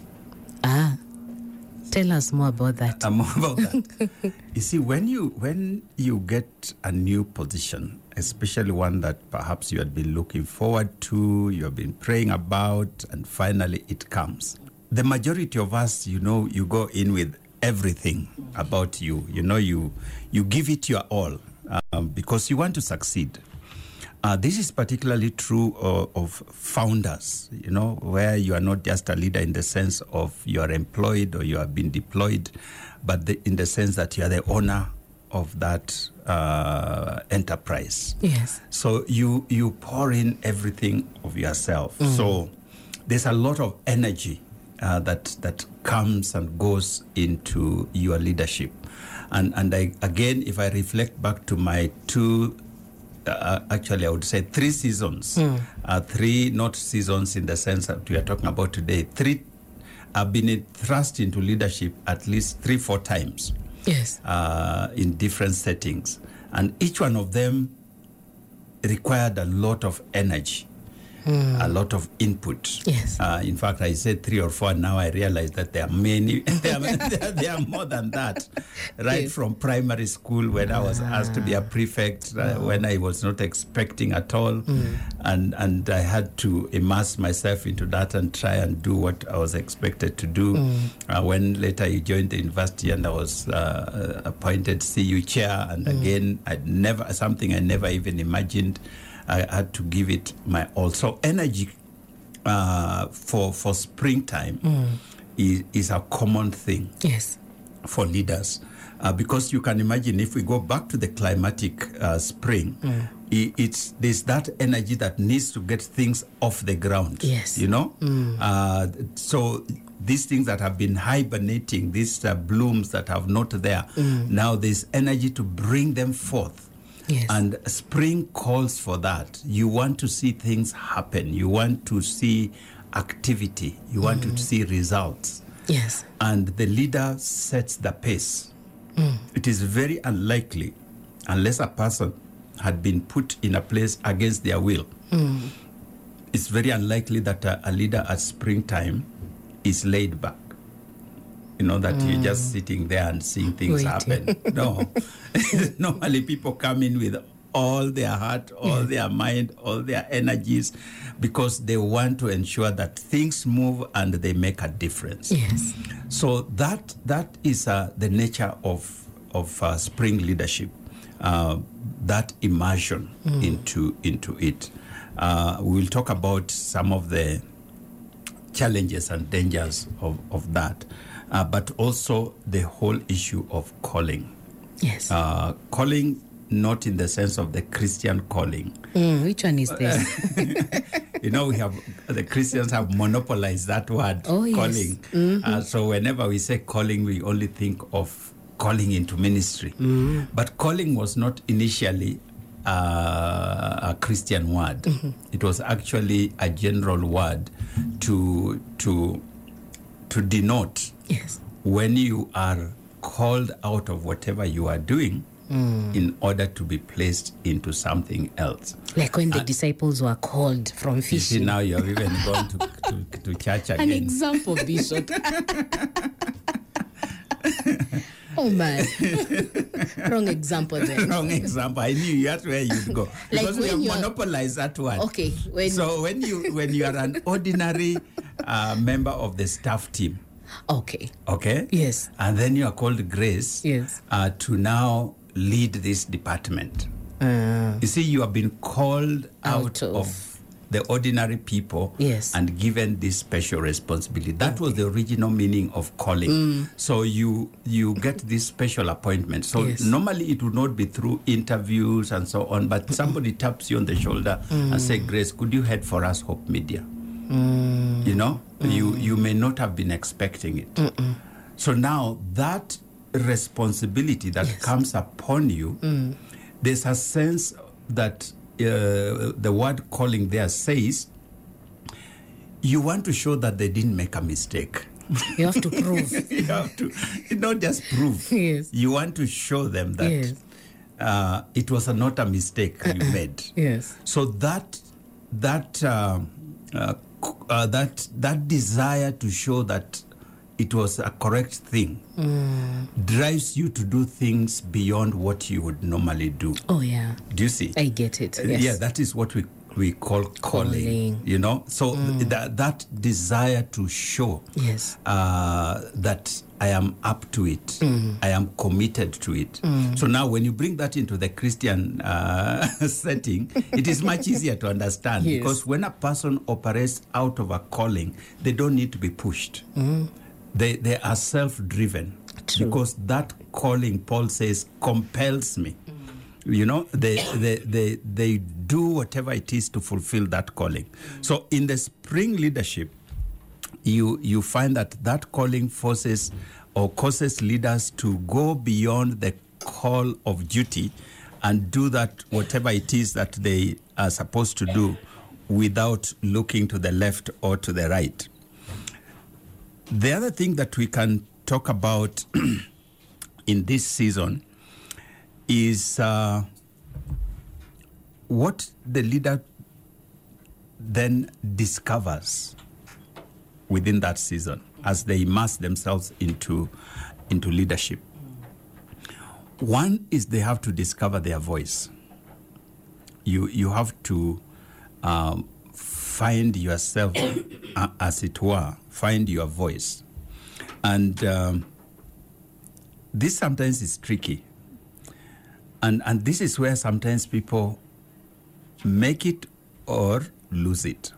Ah, tell us more about that. Uh, more about that. You see, when you when you get a new position, especially one that perhaps you had been looking forward to, you have been praying about, and finally it comes. The majority of us, you know, you go in with everything about you. You know, you you give it your all um, because you want to succeed. Uh, this is particularly true uh, of founders, you know, where you are not just a leader in the sense of you are employed or you have been deployed, but the, in the sense that you are the owner of that uh, enterprise. Yes. So you you pour in everything of yourself. Mm. So there's a lot of energy uh, that that comes and goes into your leadership. And and I, again, if I reflect back to my two Uh, actually, I would say three seasons. Mm. Uh, three, not seasons in the sense that we are talking about today. Three, I've been thrust into leadership at least three, four times. Yes. Uh, in different settings. And each one of them required a lot of energy, mm. a lot of input. Yes. Uh, in fact, I said three or four. Now I realize that there are many. there, are, there, are, there are more than that. Right yes. From primary school, when ah. I was asked to be a prefect, uh, oh. when I was not expecting at all, mm. and and I had to immerse myself into that and try and do what I was expected to do. Mm. Uh, when later I joined the university and I was uh, appointed C U chair, and mm. again, I never something I never even imagined. I had to give it my all. So energy uh, for for springtime mm. is, is a common thing. Yes. For leaders. Uh, because you can imagine if we go back to the climatic uh, spring, mm. it, it's there's that energy that needs to get things off the ground. Yes. You know? Mm. Uh, so these things that have been hibernating, these uh, blooms that have not there, mm. now there's energy to bring them forth. Yes. And spring calls for that. You want to see things happen. You want to see activity. You want mm. to see results. Yes. And the leader sets the pace. Mm. It is very unlikely, unless a person had been put in a place against their will, mm. it's very unlikely that a, a leader at springtime is laid back. You know, that mm. you're just sitting there and seeing things Waiting. happen. No. Normally people come in with all their heart, all yeah. their mind, all their energies, because they want to ensure that things move and they make a difference. Yes. So that that is uh, the nature of of uh, spring leadership, uh, that immersion mm. into into it. Uh, we'll talk about some of the challenges and dangers of, of that, uh, but also the whole issue of calling. Yes. Uh, calling, not in the sense of the Christian calling. Mm, which one is this? You know, we have the Christians have monopolized that word, oh, yes. calling. Mm-hmm. Uh, so whenever we say calling, we only think of calling into ministry. Mm-hmm. But calling was not initially uh, a Christian word. Mm-hmm. It was actually a general word to to to denote yes. when you are called out of whatever you are doing. Mm. In order to be placed into something else. Like when the uh, disciples were called from fishing. You see, now you have even gone to, to, to church again. An example, Bishop. Oh, man. Wrong example then. Wrong example. I knew that's where you'd go. Like because we have monopolized that one. Okay. When so when you when you are an ordinary uh, member of the staff team, okay. Okay? Yes. And then you are called Grace yes. uh, to now lead this department. Uh, you see, you have been called out, out of, of the ordinary people yes. and given this special responsibility. That okay. was the original meaning of calling. Mm. So you you get this special appointment. So yes. normally it would not be through interviews and so on, but somebody taps you on the shoulder mm. and say, Grace, could you head for us Hope Media? Mm. You know, mm. you, you may not have been expecting it. Mm-mm. So now that responsibility that yes. comes upon you, mm. there's a sense that uh, the word calling there says you want to show that they didn't make a mistake. You have to prove. You have to not just prove. Yes. You want to show them that yes. uh, it was a, not a mistake uh-uh. you made. Yes. So that that uh, uh, uh, that that desire to show that it was a correct thing mm. drives you to do things beyond what you would normally do. Oh, yeah. Do you see? I get it. Uh, yes. Yeah, that is what we we call calling, calling. You know? So mm. th- that, that desire to show yes. uh, that I am up to it, mm. I am committed to it. Mm. So now when you bring that into the Christian uh, setting, it is much easier to understand yes. because when a person operates out of a calling, they don't need to be pushed. Mm. They they are self-driven. True. Because that calling, Paul says, compels me. Mm. You know, they, they they they do whatever it is to fulfill that calling. Mm. So in the spring leadership, you you find that that calling forces or causes leaders to go beyond the call of duty and do that whatever it is that they are supposed to do without looking to the left or to the right. The other thing that we can talk about in this season is uh, what the leader then discovers within that season as they immerse themselves into, into leadership. One is they have to discover their voice. You, you have to um, find yourself, uh, as it were, find your voice. And um, this sometimes is tricky. And, and this is where sometimes people make it or lose it.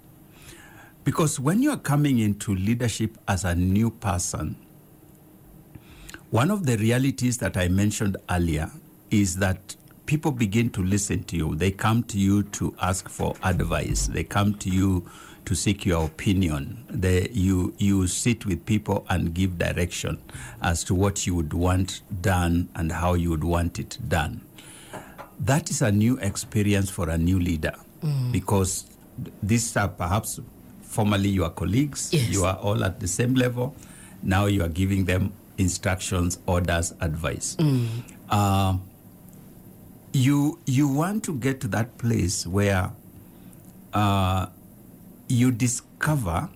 Because when you are coming into leadership as a new person, One of the realities that I mentioned earlier is that people begin to listen to you. They come to you to ask for advice. They come to you to seek your opinion. They, you, you sit with people and give direction as to what you would want done and how you would want it done. That is a new experience for a new leader mm. because these are perhaps formerly your colleagues. Yes. You are all at the same level. Now you are giving them instructions, orders, advice. Mm. Uh, you you want to get to that place where uh, you discover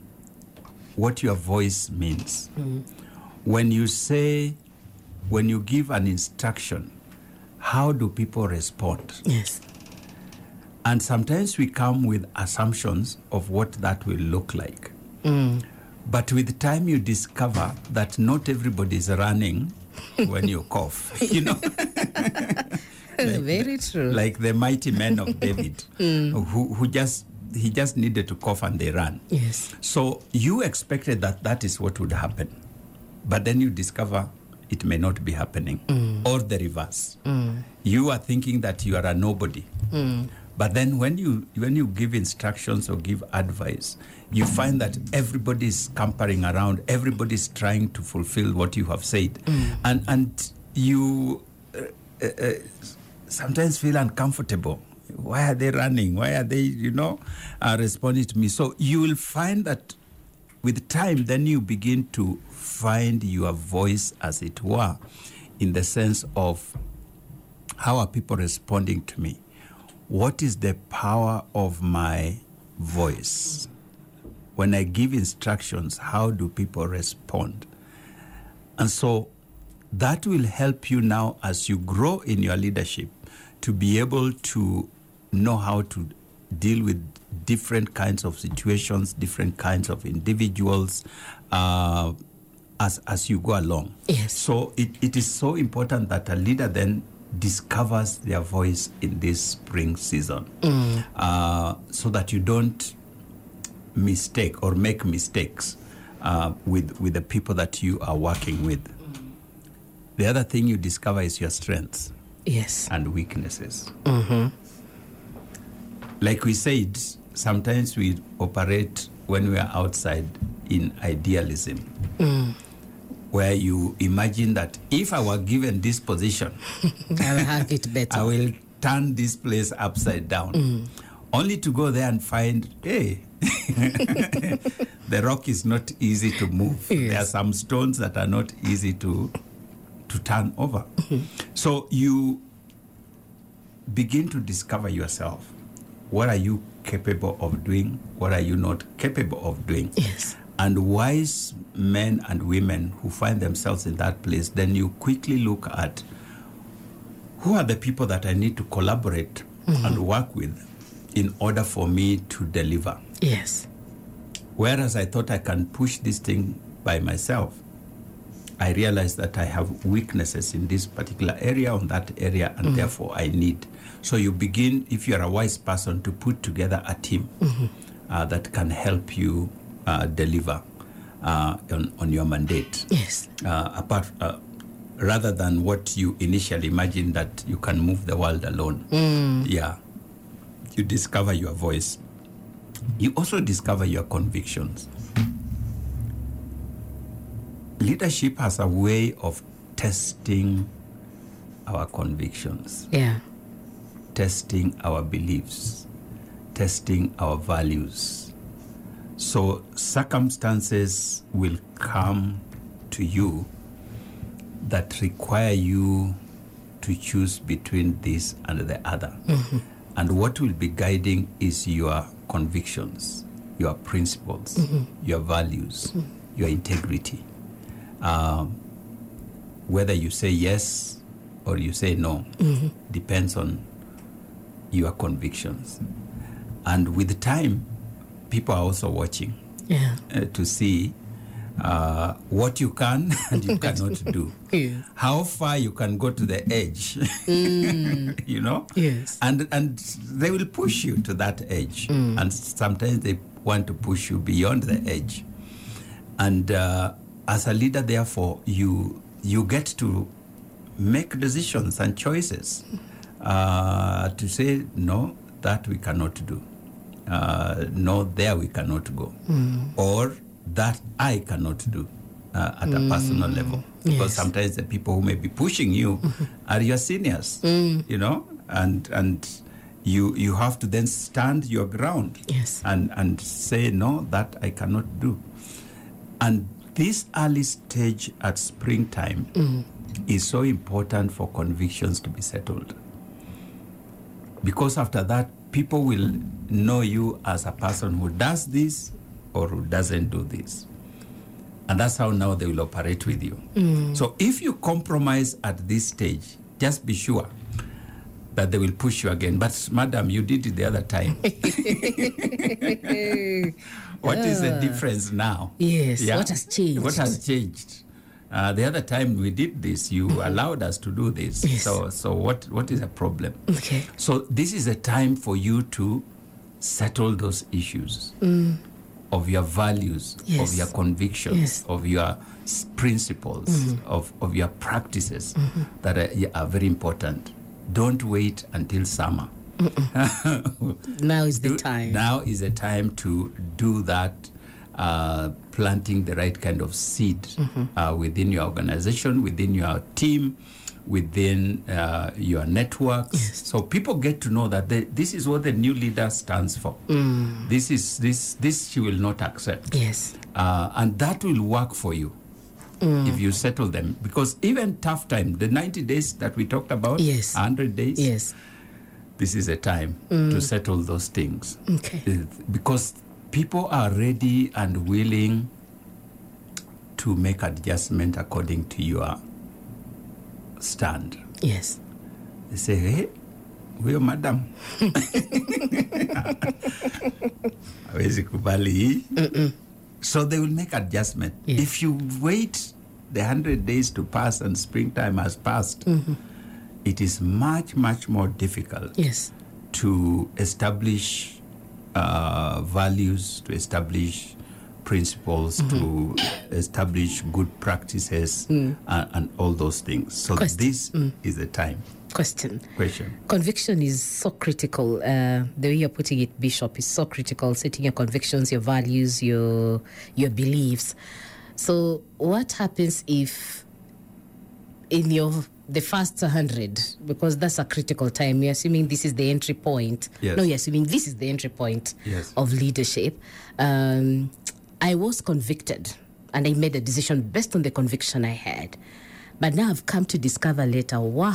what your voice means. Mm. When you say, when you give an instruction, how do people respond? Yes. And sometimes we come with assumptions of what that will look like. Mm. But with time, you discover that not everybody is running when you cough, you know. Like, very true. Like the mighty men of David, mm. who, who just, he just needed to cough and they ran. Yes. So you expected that that is what would happen. But then you discover it may not be happening, mm. or the reverse. Mm. You are thinking that you are a nobody. Mm. But then when you when you give instructions or give advice, you find that everybody is scampering around, everybody is trying to fulfill what you have said. Mm. And and you uh, uh, sometimes feel uncomfortable. Why are they running? Why are they, you know, uh, responding to me? So you will find that with time, then you begin to find your voice, as it were, in the sense of how are people responding to me? What is the power of my voice? When I give instructions, how do people respond? And so that will help you now as you grow in your leadership to be able to know how to deal with different kinds of situations, different kinds of individuals, uh, as as you go along. Yes. So it, it is so important that a leader then discovers their voice in this spring season, mm. uh, so that you don't mistake or make mistakes uh, with, with the people that you are working with. Mm. The other thing you discover is your strengths, yes, and weaknesses. Mm-hmm. Like we said, sometimes we operate when we are outside in idealism, mm. where you imagine that if I were given this position, I will have it better. I will turn this place upside down, mm. only to go there and find, hey, the rock is not easy to move. Yes. There are some stones that are not easy to to turn over. Mm-hmm. So you begin to discover yourself. What are you capable of doing? What are you not capable of doing? Yes. And wise men and women who find themselves in that place, then you quickly look at who are the people that I need to collaborate mm-hmm. and work with in order for me to deliver. Yes. Whereas I thought I can push this thing by myself, I realized that I have weaknesses in this particular area, on that area, and mm-hmm. therefore I need. So you begin, if you're a wise person, to put together a team mm-hmm. uh, that can help you uh, deliver uh, on, on your mandate. Yes. Uh, apart, uh, rather than what you initially imagined, that you can move the world alone. Mm. Yeah. You discover your voice. You also discover your convictions. Leadership has a way of testing our convictions. Yeah. Testing our beliefs, testing our values. So circumstances will come to you that require you to choose between this and the other. Mm-hmm. And what will be guiding is your convictions, your principles, mm-hmm. your values, mm-hmm. your integrity. Um, whether you say yes or you say no mm-hmm. depends on your convictions. And with time, people are also watching yeah. uh, to see uh, what you can and you cannot do. Yeah. How far you can go to the edge, mm. you know? Yes. And, and they will push you to that edge. Mm. And sometimes they want to push you beyond the edge. And uh, as a leader, therefore, you you get to make decisions and choices uh, to say, no, that we cannot do. Uh, no, there we cannot go. Mm. Or that I cannot do uh, at mm. a personal level. Because yes. sometimes the people who may be pushing you mm-hmm. are your seniors, mm. you know, and and you you have to then stand your ground yes. and, and say, no, that I cannot do. And this early stage at springtime mm. is so important for convictions to be settled. Because after that, people will know you as a person who does this or who doesn't do this. And that's how now they will operate with you. Mm. So if you compromise at this stage, just be sure that they will push you again. But madam, you did it the other time. What uh, is the difference now? Yes, yeah? What has changed? What has changed? Uh, the other time we did this, you mm-hmm. allowed us to do this. Yes. So so what, what is the problem? Okay. So this is a time for you to settle those issues mm. of your values, yes. of your convictions, yes. of your principles, mm-hmm. of, of your practices mm-hmm. that are, are very important. Don't wait until summer. Now is the time. Now is the time to do that, uh, planting the right kind of seed mm-hmm. uh, within your organization, within your team, within uh, your networks. Yes. So people get to know that they, this is what the new leader stands for. Mm. This is this this she will not accept. Yes. Uh, and that will work for you. Mm. If you settle them. Because even tough time, the ninety days that we talked about, yes. one hundred days, yes. this is a time mm. to settle those things. Okay. Because people are ready and willing to make adjustment according to your stand. Yes. They say, hey, huyo madam. Hawezi kubali hii. So they will make adjustment. Yes. If you wait the one hundred days to pass and springtime has passed, mm-hmm. it is much, much more difficult yes. to establish uh, values, to establish principles, mm-hmm. to establish good practices, mm. and, and all those things. So Question. this mm. is the time. Question. Question. Conviction is so critical. Uh, the way you're putting it, Bishop, is so critical. Setting your convictions, your values, your your beliefs. So, what happens if, in your the first hundred, because that's a critical time, you're assuming this is the entry point. Yes. No, you're assuming this is the entry point yes. of leadership. Um, I was convicted, and I made a decision based on the conviction I had. But now I've come to discover later, wow,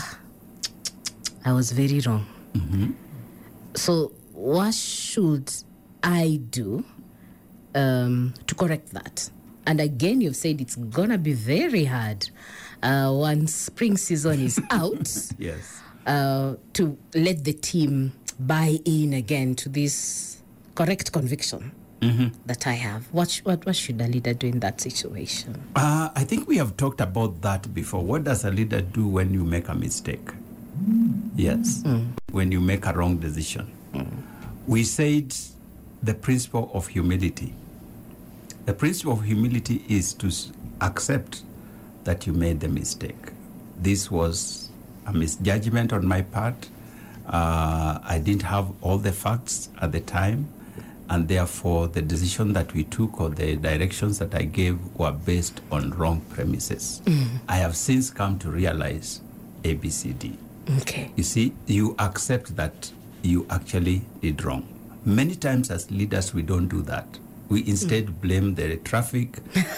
I was very wrong. Mm-hmm. So what should I do um, to correct that? And again, you've said it's going to be very hard uh, once spring season is out yes. uh, to let the team buy in again to this correct conviction mm-hmm. that I have. What, sh- what, what should a leader do in that situation? Uh, I think we have talked about that before. What does a leader do when you make a mistake? Yes, mm. when you make a wrong decision. Mm. We said the principle of humility. The principle of humility is to accept that you made the mistake. This was a misjudgment on my part. Uh, I didn't have all the facts at the time, and therefore the decision that we took or the directions that I gave were based on wrong premises. Mm. I have since come to realize A, B, C, D. Okay. You see, you accept that you actually did wrong. Many times as leaders, we don't do that. We instead mm. blame the traffic,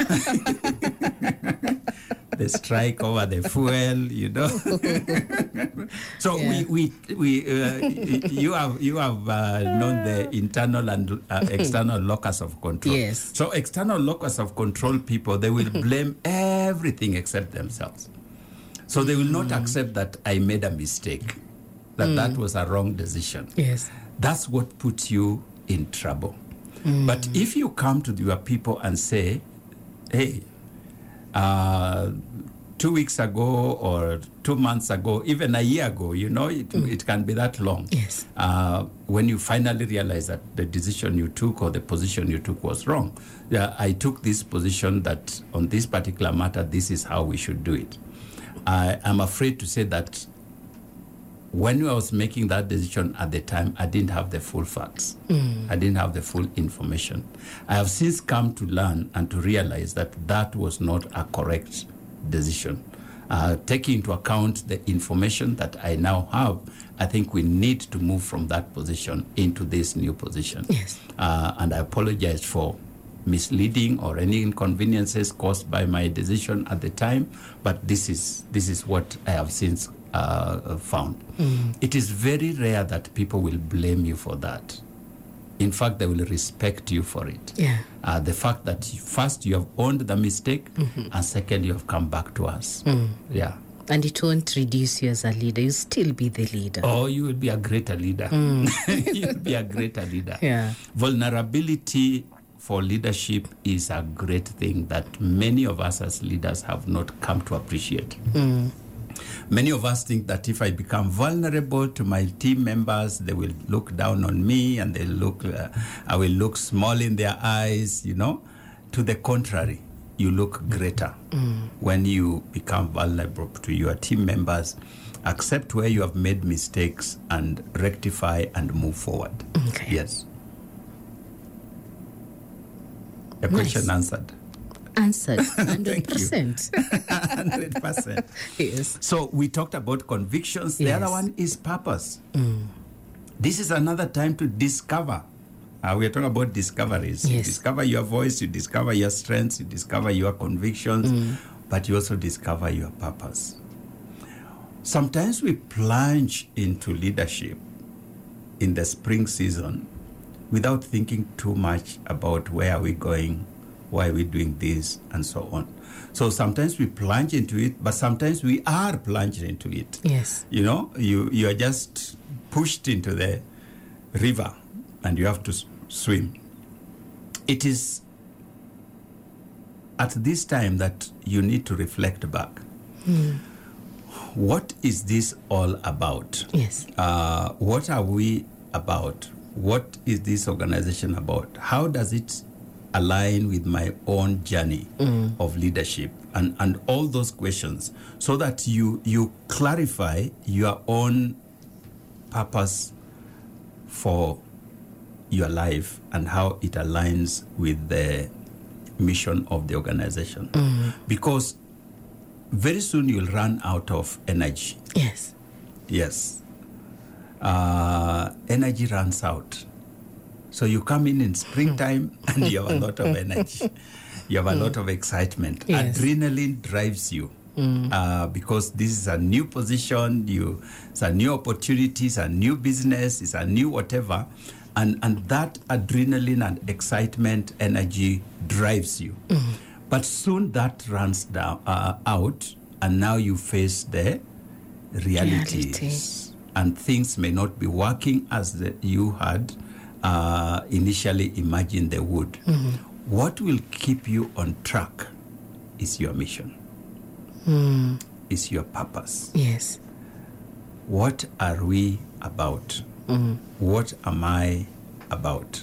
the strike over the fuel, you know. So yeah. we, we, we uh, you have, you have uh, known the internal and uh, external locus of control. Yes. So external locus of control people, they will blame everything except themselves. So they will not mm. accept that I made a mistake, that mm. that was a wrong decision. Yes. That's what puts you in trouble. Mm. But if you come to your people and say, hey, uh, two weeks ago or two months ago, even a year ago, you know, it, mm. it can be that long. Yes. Uh, when you finally realize that the decision you took or the position you took was wrong. Yeah, I took this position that on this particular matter, this is how we should do it. I am afraid to say that when I was making that decision at the time, I didn't have the full facts. Mm. I didn't have the full information. I have since come to learn and to realize that that was not a correct decision. Uh, taking into account the information that I now have, I think we need to move from that position into this new position. Yes. Uh, and I apologize for misleading or any inconveniences caused by my decision at the time, but this is this is what I have since uh, found. Mm. It is very rare that people will blame you for that. In fact, they will respect you for it. Yeah. Uh, the fact that you, first you have owned the mistake, mm-hmm. and second you have come back to us. Mm. Yeah. And it won't reduce you as a leader. You'll still be the leader. Oh, you will be a greater leader. Mm. You will be a greater leader. Yeah. Vulnerability for leadership is a great thing that many of us as leaders have not come to appreciate. Mm. Many of us think that if I become vulnerable to my team members, they will look down on me and they look, uh, I will look small in their eyes, you know. To the contrary, you look greater mm. when you become vulnerable to your team members, accept where you have made mistakes and rectify and move forward. Okay. Yes. The Nice. question answered. Answered. one hundred percent. one hundred percent. Yes. So we talked about convictions. The Yes. other one is purpose. Mm. This is another time to discover. Uh, we are talking about discoveries. You Yes. discover your voice, you discover your strengths, you discover your convictions, mm. but you also discover your purpose. Sometimes we plunge into leadership in the spring season without thinking too much about where are we going, why are we doing this, and so on. So sometimes we plunge into it, but sometimes we are plunged into it. Yes. You know, you, you are just pushed into the river and you have to s- swim. It is at this time that you need to reflect back. Mm. What is this all about? Yes. Uh, what are we about? What is this organization about? How does it align with my own journey mm. of leadership? And, and all those questions, so that you, you clarify your own purpose for your life and how it aligns with the mission of the organization. Mm. Because very soon you'll run out of energy. Yes. Yes. Uh, energy runs out. So you come in in springtime and you have a lot of energy. You have a mm. lot of excitement. Yes. Adrenaline drives you. Mm. Uh, because this is a new position, you, it's a new opportunity, it's a new business, it's a new whatever. And, and that adrenaline and excitement, energy drives you. Mm. But soon that runs down, uh, out, and now you face the realities. Reality. And things may not be working as the, you had uh, initially imagined they would. Mm-hmm. What will keep you on track is your mission, mm. is your purpose. Yes. What are we about? Mm-hmm. What am I about?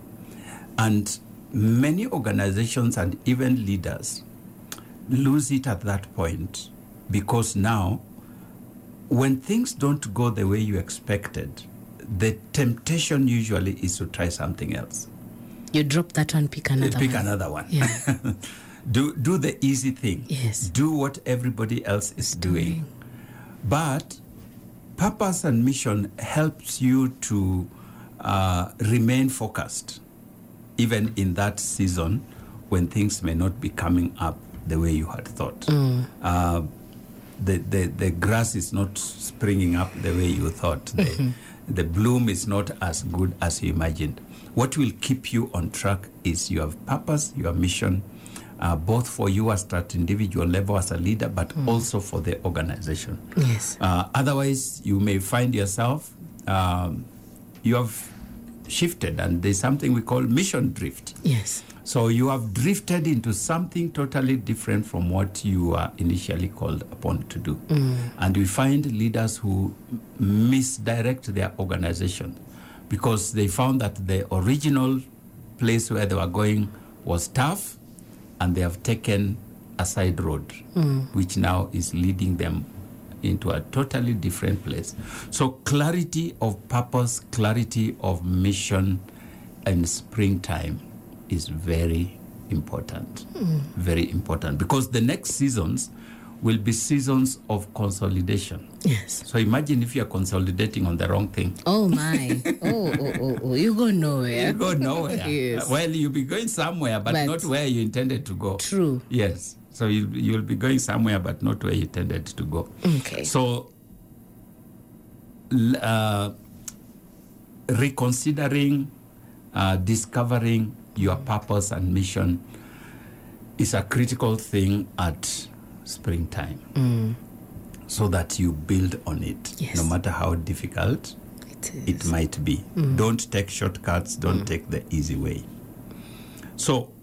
And many organizations and even leaders lose it at that point, because now, when things don't go the way you expected, the temptation usually is to try something else. You drop that one, pick another pick one. another one. Yeah. do do the easy thing. Yes. Do what everybody else is doing. doing. But purpose and mission helps you to uh, remain focused, even in that season when things may not be coming up the way you had thought. Mm. Uh, the, the, the grass is not springing up the way you thought. The, mm-hmm. the bloom is not as good as you imagined. What will keep you on track is your purpose, your mission, uh, both for you as that individual level as a leader, but mm. also for the organization. Yes. Uh, otherwise, you may find yourself, um, you have shifted, and there's something we call mission drift. Yes. So you have drifted into something totally different from what you were initially called upon to do. Mm. And we find leaders who misdirect their organization because they found that the original place where they were going was tough, and they have taken a side road, mm. which now is leading them into a totally different place. So clarity of purpose, clarity of mission in springtime is very important, mm. very important, because the next seasons will be seasons of consolidation. Yes. So imagine if you're consolidating on the wrong thing. Oh my, oh, oh, oh, oh, you go nowhere. You go nowhere. Yes. Well, you'll be going somewhere, but, but not where you intended to go. True. Yes. So you, you'll be going somewhere, but not where you intended to go. Okay. So uh, reconsidering, uh, discovering your purpose and mission is a critical thing at springtime, mm. so that you build on it, yes. no matter how difficult it, is. it might be. Mm. Don't take shortcuts, don't mm. take the easy way. So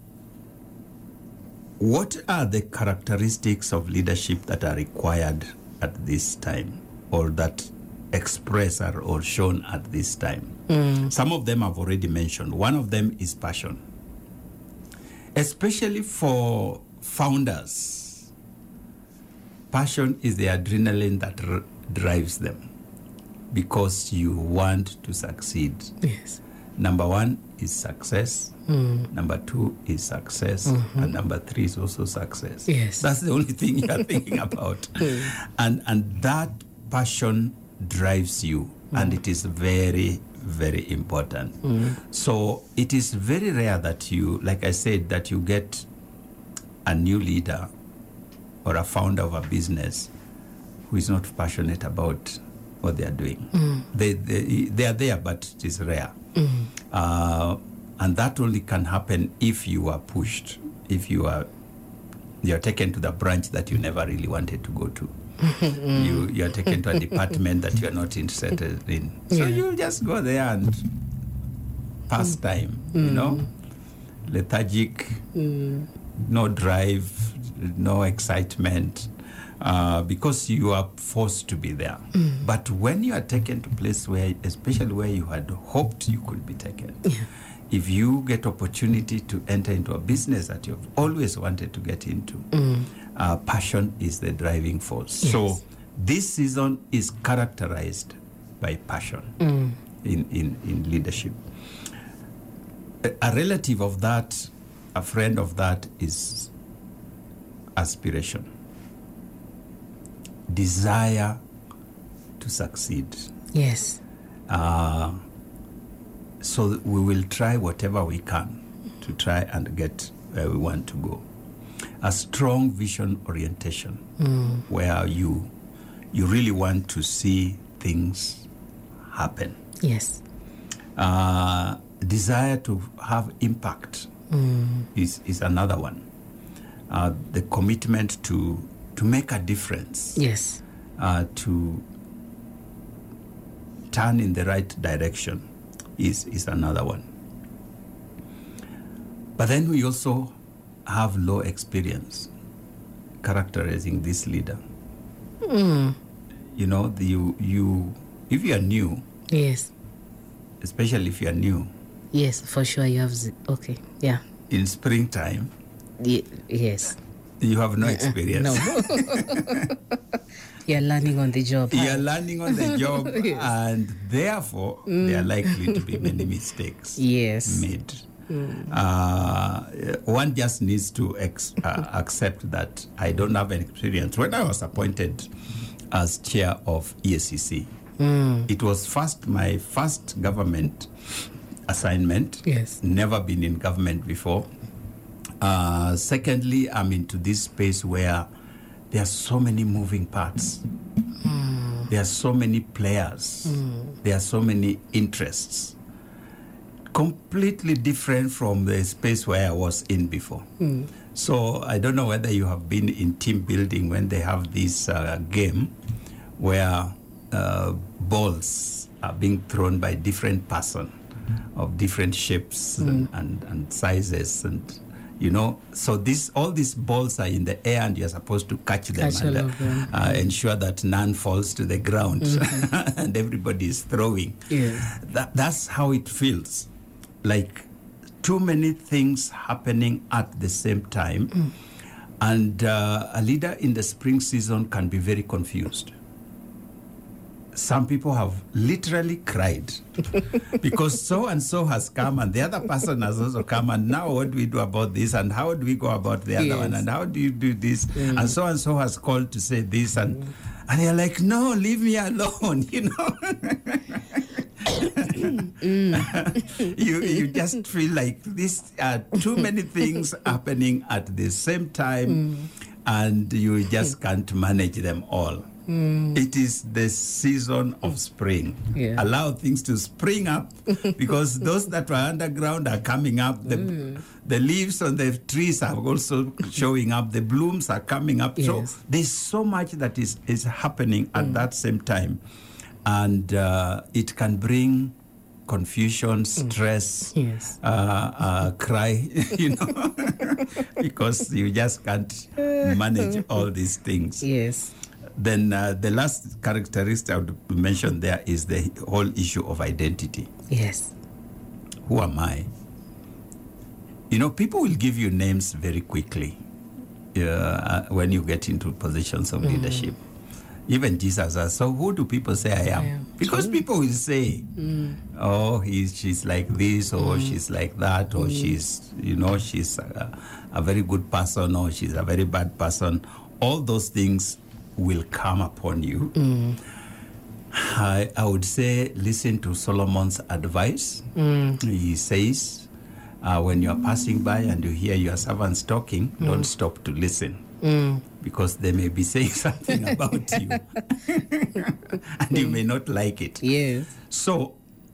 what are the characteristics of leadership that are required at this time, or that express or, or shown at this time? Mm. Some of them I've already mentioned. One of them is passion. Especially for founders, passion is the adrenaline that r- drives them, because you want to succeed. Yes. Number one is success. Mm. Number two is success. Mm-hmm. And number three is also success. Yes. That's the only thing you're thinking about. Mm. And, and that passion drives you, mm. and it is very, very important. Mm. So it is very rare that you, like I said, that you get a new leader or a founder of a business who is not passionate about what they are doing. Mm. They, they they are there, but it is rare. Mm. Uh, and that only can happen if you are pushed, if you are you are taken to the branch that you never really wanted to go to. Mm. You you are taken to a department that you are not interested in. So yeah. you just go there and pass mm. time, mm. you know, lethargic, mm. no drive, no excitement. Uh, because you are forced to be there. Mm. But when you are taken to a place where, especially where you had hoped you could be taken, yeah. if you get opportunity to enter into a business that you've always wanted to get into, mm. uh, passion is the driving force. Yes. So this season is characterized by passion mm. in, in, in leadership. A, a relative of that, a friend of that is aspiration. Desire to succeed. Yes. Uh, so we will try whatever we can to try and get where we want to go. A strong vision orientation, mm. where you you really want to see things happen. Yes. Uh, desire to have impact mm. is, is another one. Uh, the commitment to to make a difference. Yes. Uh, to turn in the right direction is, is another one. But then we also have low experience characterizing this leader. Mm. You know, the, you, you, if you are new. Yes. Especially if you are new. Yes, for sure you have, z- okay, yeah. In springtime. Y- yes. You have no experience. No. You're learning on the job. You're learning on the job, yes. And therefore, mm. there are likely to be many mistakes yes. made. Mm. Uh, one just needs to ex- uh, accept that I don't have any experience. When I was appointed as chair of E S C C, mm. it was first my first government assignment. Yes. Never been in government before. Uh, secondly, I'm into this space where there are so many moving parts. Mm. There are so many players. Mm. There are so many interests. Completely different from the space where I was in before. Mm. So I don't know whether you have been in team building when they have this uh, game where uh, balls are being thrown by different person. of different shapes mm. and, and, and sizes, and you know, so this all these balls are in the air, and you're supposed to catch them Catch and uh, them. uh, ensure that none falls to the ground, mm-hmm. and everybody is throwing. Yeah. That, that's how it feels, like too many things happening at the same time. Mm. And uh, a leader in the spring season can be very confused. Some people have literally cried because so-and-so has come and the other person has also come, and now what do we do about this, and how do we go about the other yes. one, and how do you do this, mm. and so-and-so has called to say this, and, mm. and they're like, no, leave me alone, you know. mm. you you just feel like these are too many things happening at the same time, mm. and you just can't manage them all. Mm. It is the season of spring. Yeah. Allow things to spring up, because those that were underground are coming up. The, mm. the leaves on the trees are also showing up. The blooms are coming up. Yes. So there's so much that is, is happening at mm. that same time. And uh, it can bring confusion, stress, mm. yes. uh, uh, cry, you know, because you just can't manage all these things. Yes. Then uh, the last characteristic I would mention there is the whole issue of identity. Yes. Who am I? You know, people will give you names very quickly uh, when you get into positions of mm. leadership. Even Jesus asked, so who do people say I am? Yeah. Because True. people will say, mm. oh, he's, she's like this, or mm. she's like that, or mm. she's, you know, she's a, a very good person, or she's a very bad person. All those things will come upon you. Mm. I, I would say listen to Solomon's advice. Mm. He says, uh, when you're passing by and you hear your servants talking, mm. don't stop to listen. Mm. Because they may be saying something about you. And you may not like it. Yes. So,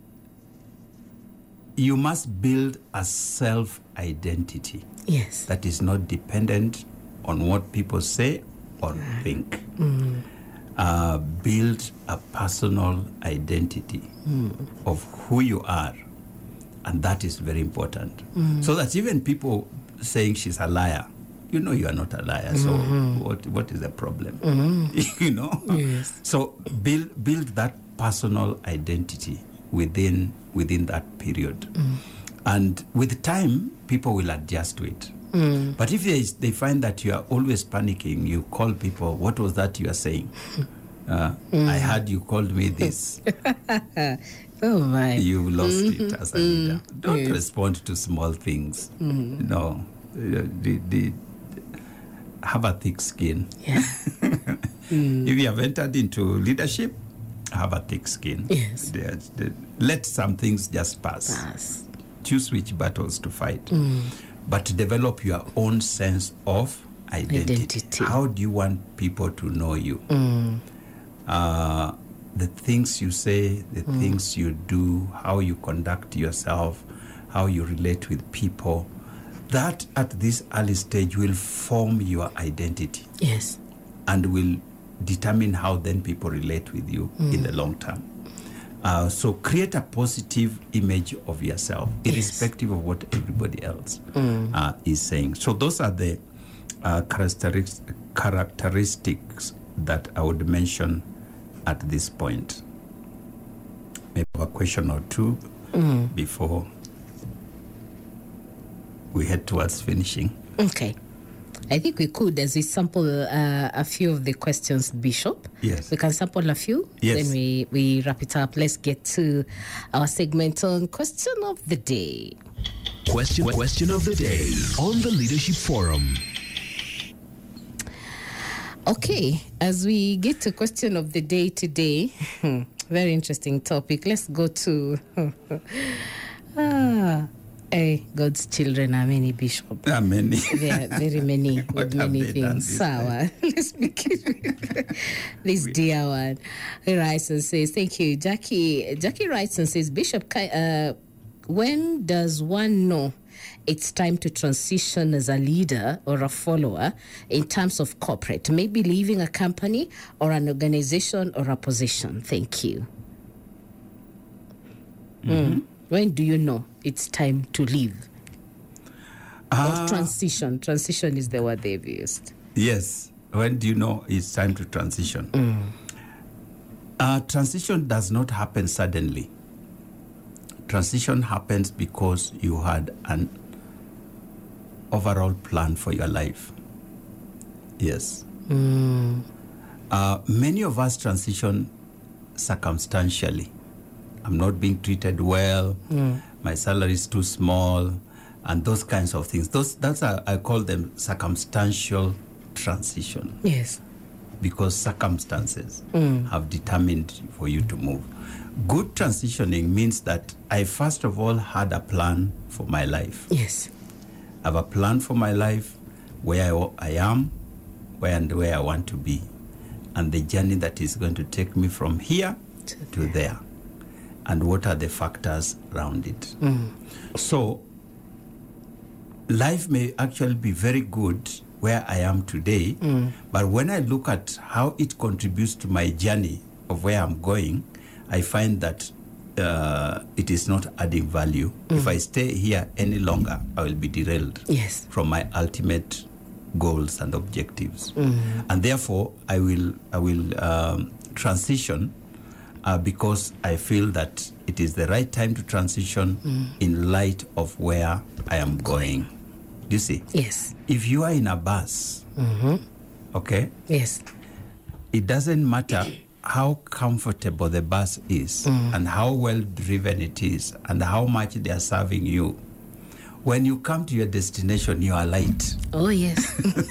you must build a self-identity. Yes. That is not dependent on what people say or think. Mm. Uh, build a personal identity mm. of who you are. And that is very important. Mm. So that even people saying she's a liar, you know you are not a liar, so mm-hmm. what what is the problem? Mm-hmm. You know? Yes. So build build that personal identity within within that period. Mm. And with time, people will adjust to it. Mm. But if they, they find that you are always panicking, you call people, what was that you are saying? Uh, mm. I heard you called me this. Oh my. You lost mm-hmm. it as a leader. Mm. Don't yes. respond to small things. Mm. No. The, the, have a thick skin. Yeah. mm. If you have entered into leadership, have a thick skin. Yes. The, the, let some things just pass. pass. Choose which battles to fight. Mm. But develop your own sense of identity. Identity. How do you want people to know you? Mm. Uh, the things you say, the mm. things you do, how you conduct yourself, how you relate with people, that at this early stage will form your identity. Yes. And will determine how then people relate with you mm. in the long term. Uh, so create a positive image of yourself, irrespective yes. of what everybody else mm. uh, is saying. So those are the uh, characteristics, characteristics that I would mention at this point. Maybe a question or two mm. before we head towards finishing. Okay. I think we could, as we sample uh, a few of the questions, Bishop. Yes. We can sample a few. Yes. Then we, we wrap it up. Let's get to our segment on Question of the Day. Question, question of the Day on the Leadership Forum. Okay, as we get to Question of the Day today, very interesting topic. Let's go to... ah. Hey, God's children are many, Bishop. There are many. There are very many with many things. Sour. Let's begin with this dear one. He writes and says, thank you. Jackie Jackie writes and says, Bishop, uh, when does one know it's time to transition as a leader or a follower in terms of corporate, maybe leaving a company or an organization or a position? Thank you. Mm-hmm. Mm. When do you know it's time to leave? Uh, or transition. Transition is the word they've used. Yes. When do you know it's time to transition? Mm. Uh, transition does not happen suddenly. Transition happens because you had an overall plan for your life. Yes. Mm. Uh, many of us transition circumstantially. I'm not being treated well. Mm. My salary is too small, and those kinds of things. Those that's a, I call them circumstantial transition. Yes. Because circumstances mm. have determined for you to move. Good transitioning means that I first of all had a plan for my life. Yes. I have a plan for my life, where I, I am, where and where I want to be, and the journey that is going to take me from here to, to there. there, and what are the factors around it. Mm. So, life may actually be very good where I am today, mm. but when I look at how it contributes to my journey of where I'm going, I find that uh, it is not adding value. Mm. If I stay here any longer, I will be derailed yes. from my ultimate goals and objectives. Mm. And therefore, I will I will um, transition uh, because I feel that it is the right time to transition mm. in light of where I am going. Do you see? Yes. If you are in a bus, mm-hmm. okay? Yes. It doesn't matter how comfortable the bus is mm. and how well driven it is and how much they are serving you. When you come to your destination, you are late. Oh, yes.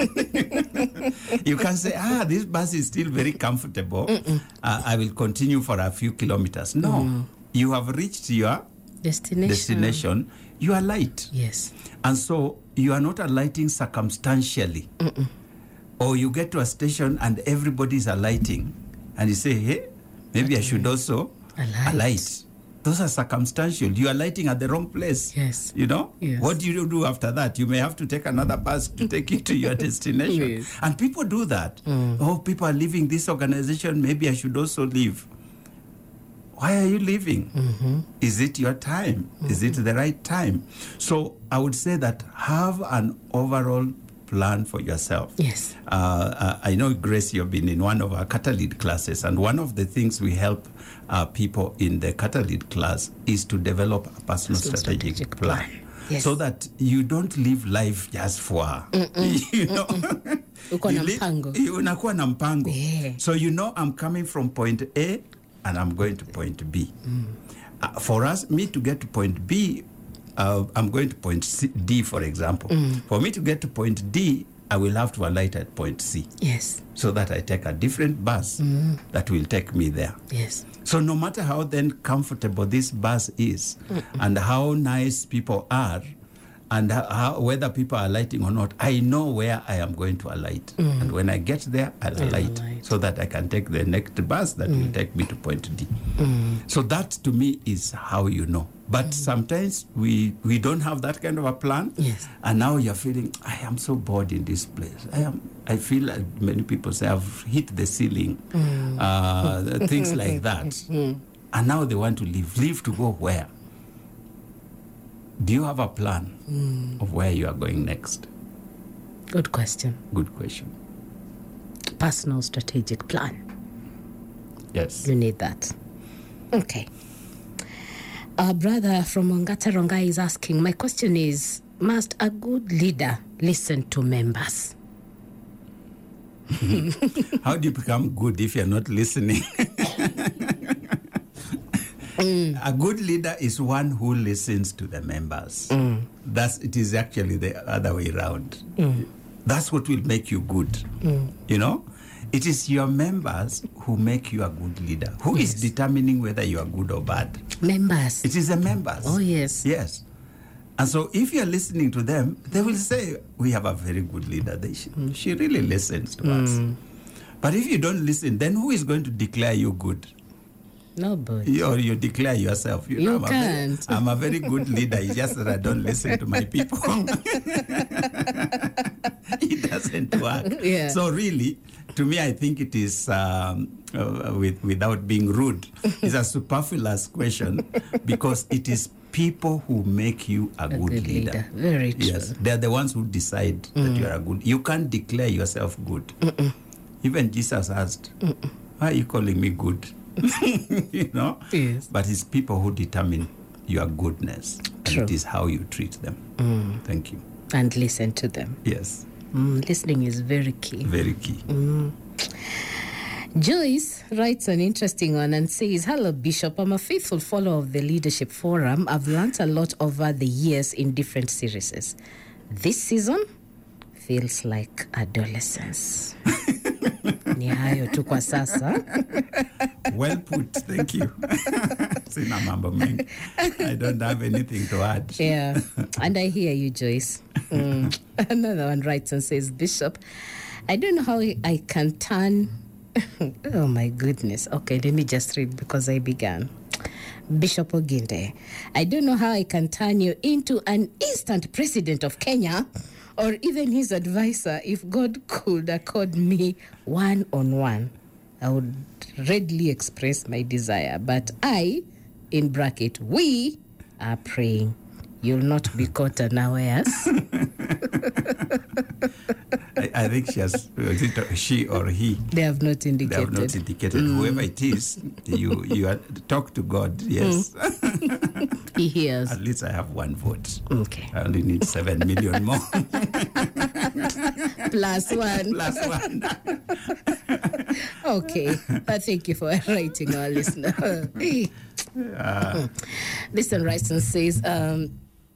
You can say, ah, this bus is still very comfortable. Uh, I will continue for a few kilometers. No, mm. you have reached your destination. destination. You are late. Yes. And so you are not alighting circumstantially. Mm-mm. Or you get to a station and everybody is alighting. And you say, hey, maybe I should also alight. alight. Those are circumstantial. You are lighting at the wrong place. Yes. You know? Yes. What do you do after that? You may have to take another bus to take you to your destination. Yes. And people do that. Mm. Oh, people are leaving this organization. Maybe I should also leave. Why are you leaving? Mm-hmm. Is it your time? Mm-hmm. Is it the right time? So I would say that have an overall plan for yourself. Yes. Uh, uh, I know, Grace, you've been in one of our Catalyst classes, and one of the things we help uh, people in the Catalyst class is to develop a personal, personal strategic, strategic plan. plan. Yes. So that you don't live life just for, Mm-mm. you know. Uko na mpango. Unakuwa na mpango. Yeah. So you know I'm coming from point A and I'm going to point B. Mm. Uh, for us, me to get to point B, uh, I'm going to point C, D, for example. Mm. For me to get to point D, I will have to alight at point C. Yes. So that I take a different bus mm. that will take me there. Yes. So no matter how then comfortable this bus is, Mm-mm. and how nice people are, and how, whether people are alighting or not, I know where I am going to alight. Mm. And when I get there, I'll alight, alight so that I can take the next bus that mm. will take me to point D. Mm. So that to me is how you know. But mm. sometimes we, we don't have that kind of a plan. Yes. And now you're feeling, I am so bored in this place. I am. I feel like many people say, I've hit the ceiling. Mm. Uh, things like that. Mm. And now they want to leave. Leave to go where? Do you have a plan mm. of where you are going next? Good question. Good question. Personal strategic plan. Yes. You need that. Okay. Our brother from Ongata Rongai is asking, my question is, must a good leader listen to members? How do you become good if you're not listening? Mm. A good leader is one who listens to the members. Mm. That's, it is actually the other way around. Mm. That's what will make you good. Mm. You know, it is your members who make you a good leader. Who yes. is determining whether you are good or bad? Members. It is the members. Oh, yes. Yes. And so if you're listening to them, they will say, we have a very good leader. They, she, mm. she really listens to mm. us. But if you don't listen, then who is going to declare you good? Nobody. You, or you declare yourself. You, you know, I'm can't. A very, I'm a very good leader. It's just that I don't listen to my people. It doesn't work. Yeah. So really, to me, I think it is, um, uh, with, without being rude, it's a superfluous question because it is people who make you a, A good, good leader. leader. Very true. Yes, they're the ones who decide mm. that you are a good. You can't declare yourself good. Mm-mm. Even Jesus asked, Mm-mm. "Why are you calling me good?" You know. Yes. But it's people who determine your goodness. True. And it is how you treat them. Mm. Thank you. And listen to them. Yes. Mm, listening is very key. Very key. Mm. Joyce writes an interesting one and says, "Hello, Bishop. I'm a faithful follower of the Leadership Forum. I've learned a lot over the years in different series. This season feels like adolescence." Ni hayo tu kwa sasa. Well put. Thank you. Sina mambo mengi. I don't have anything to add. Yeah. And I hear you, Joyce. Mm. Another one writes and says, "Bishop, I don't know how I can turn..." Oh, my goodness. Okay, let me just read because I began. Bishop Oginde, "I don't know how I can turn you into an instant president of Kenya or even his advisor. If God could accord me one-on-one, I would readily express my desire. But I, in bracket, we are praying you'll not be caught unawares." I, I think she has, is it she or he? They have not indicated. They have not indicated. Mm. Whoever it is, you you are, talk to God, yes. Mm. He hears. At least I have one vote. Okay. I only need seven million more. Plus one. Plus one. Okay. Uh, thank you for writing, our listener. uh. This one writes and says, um,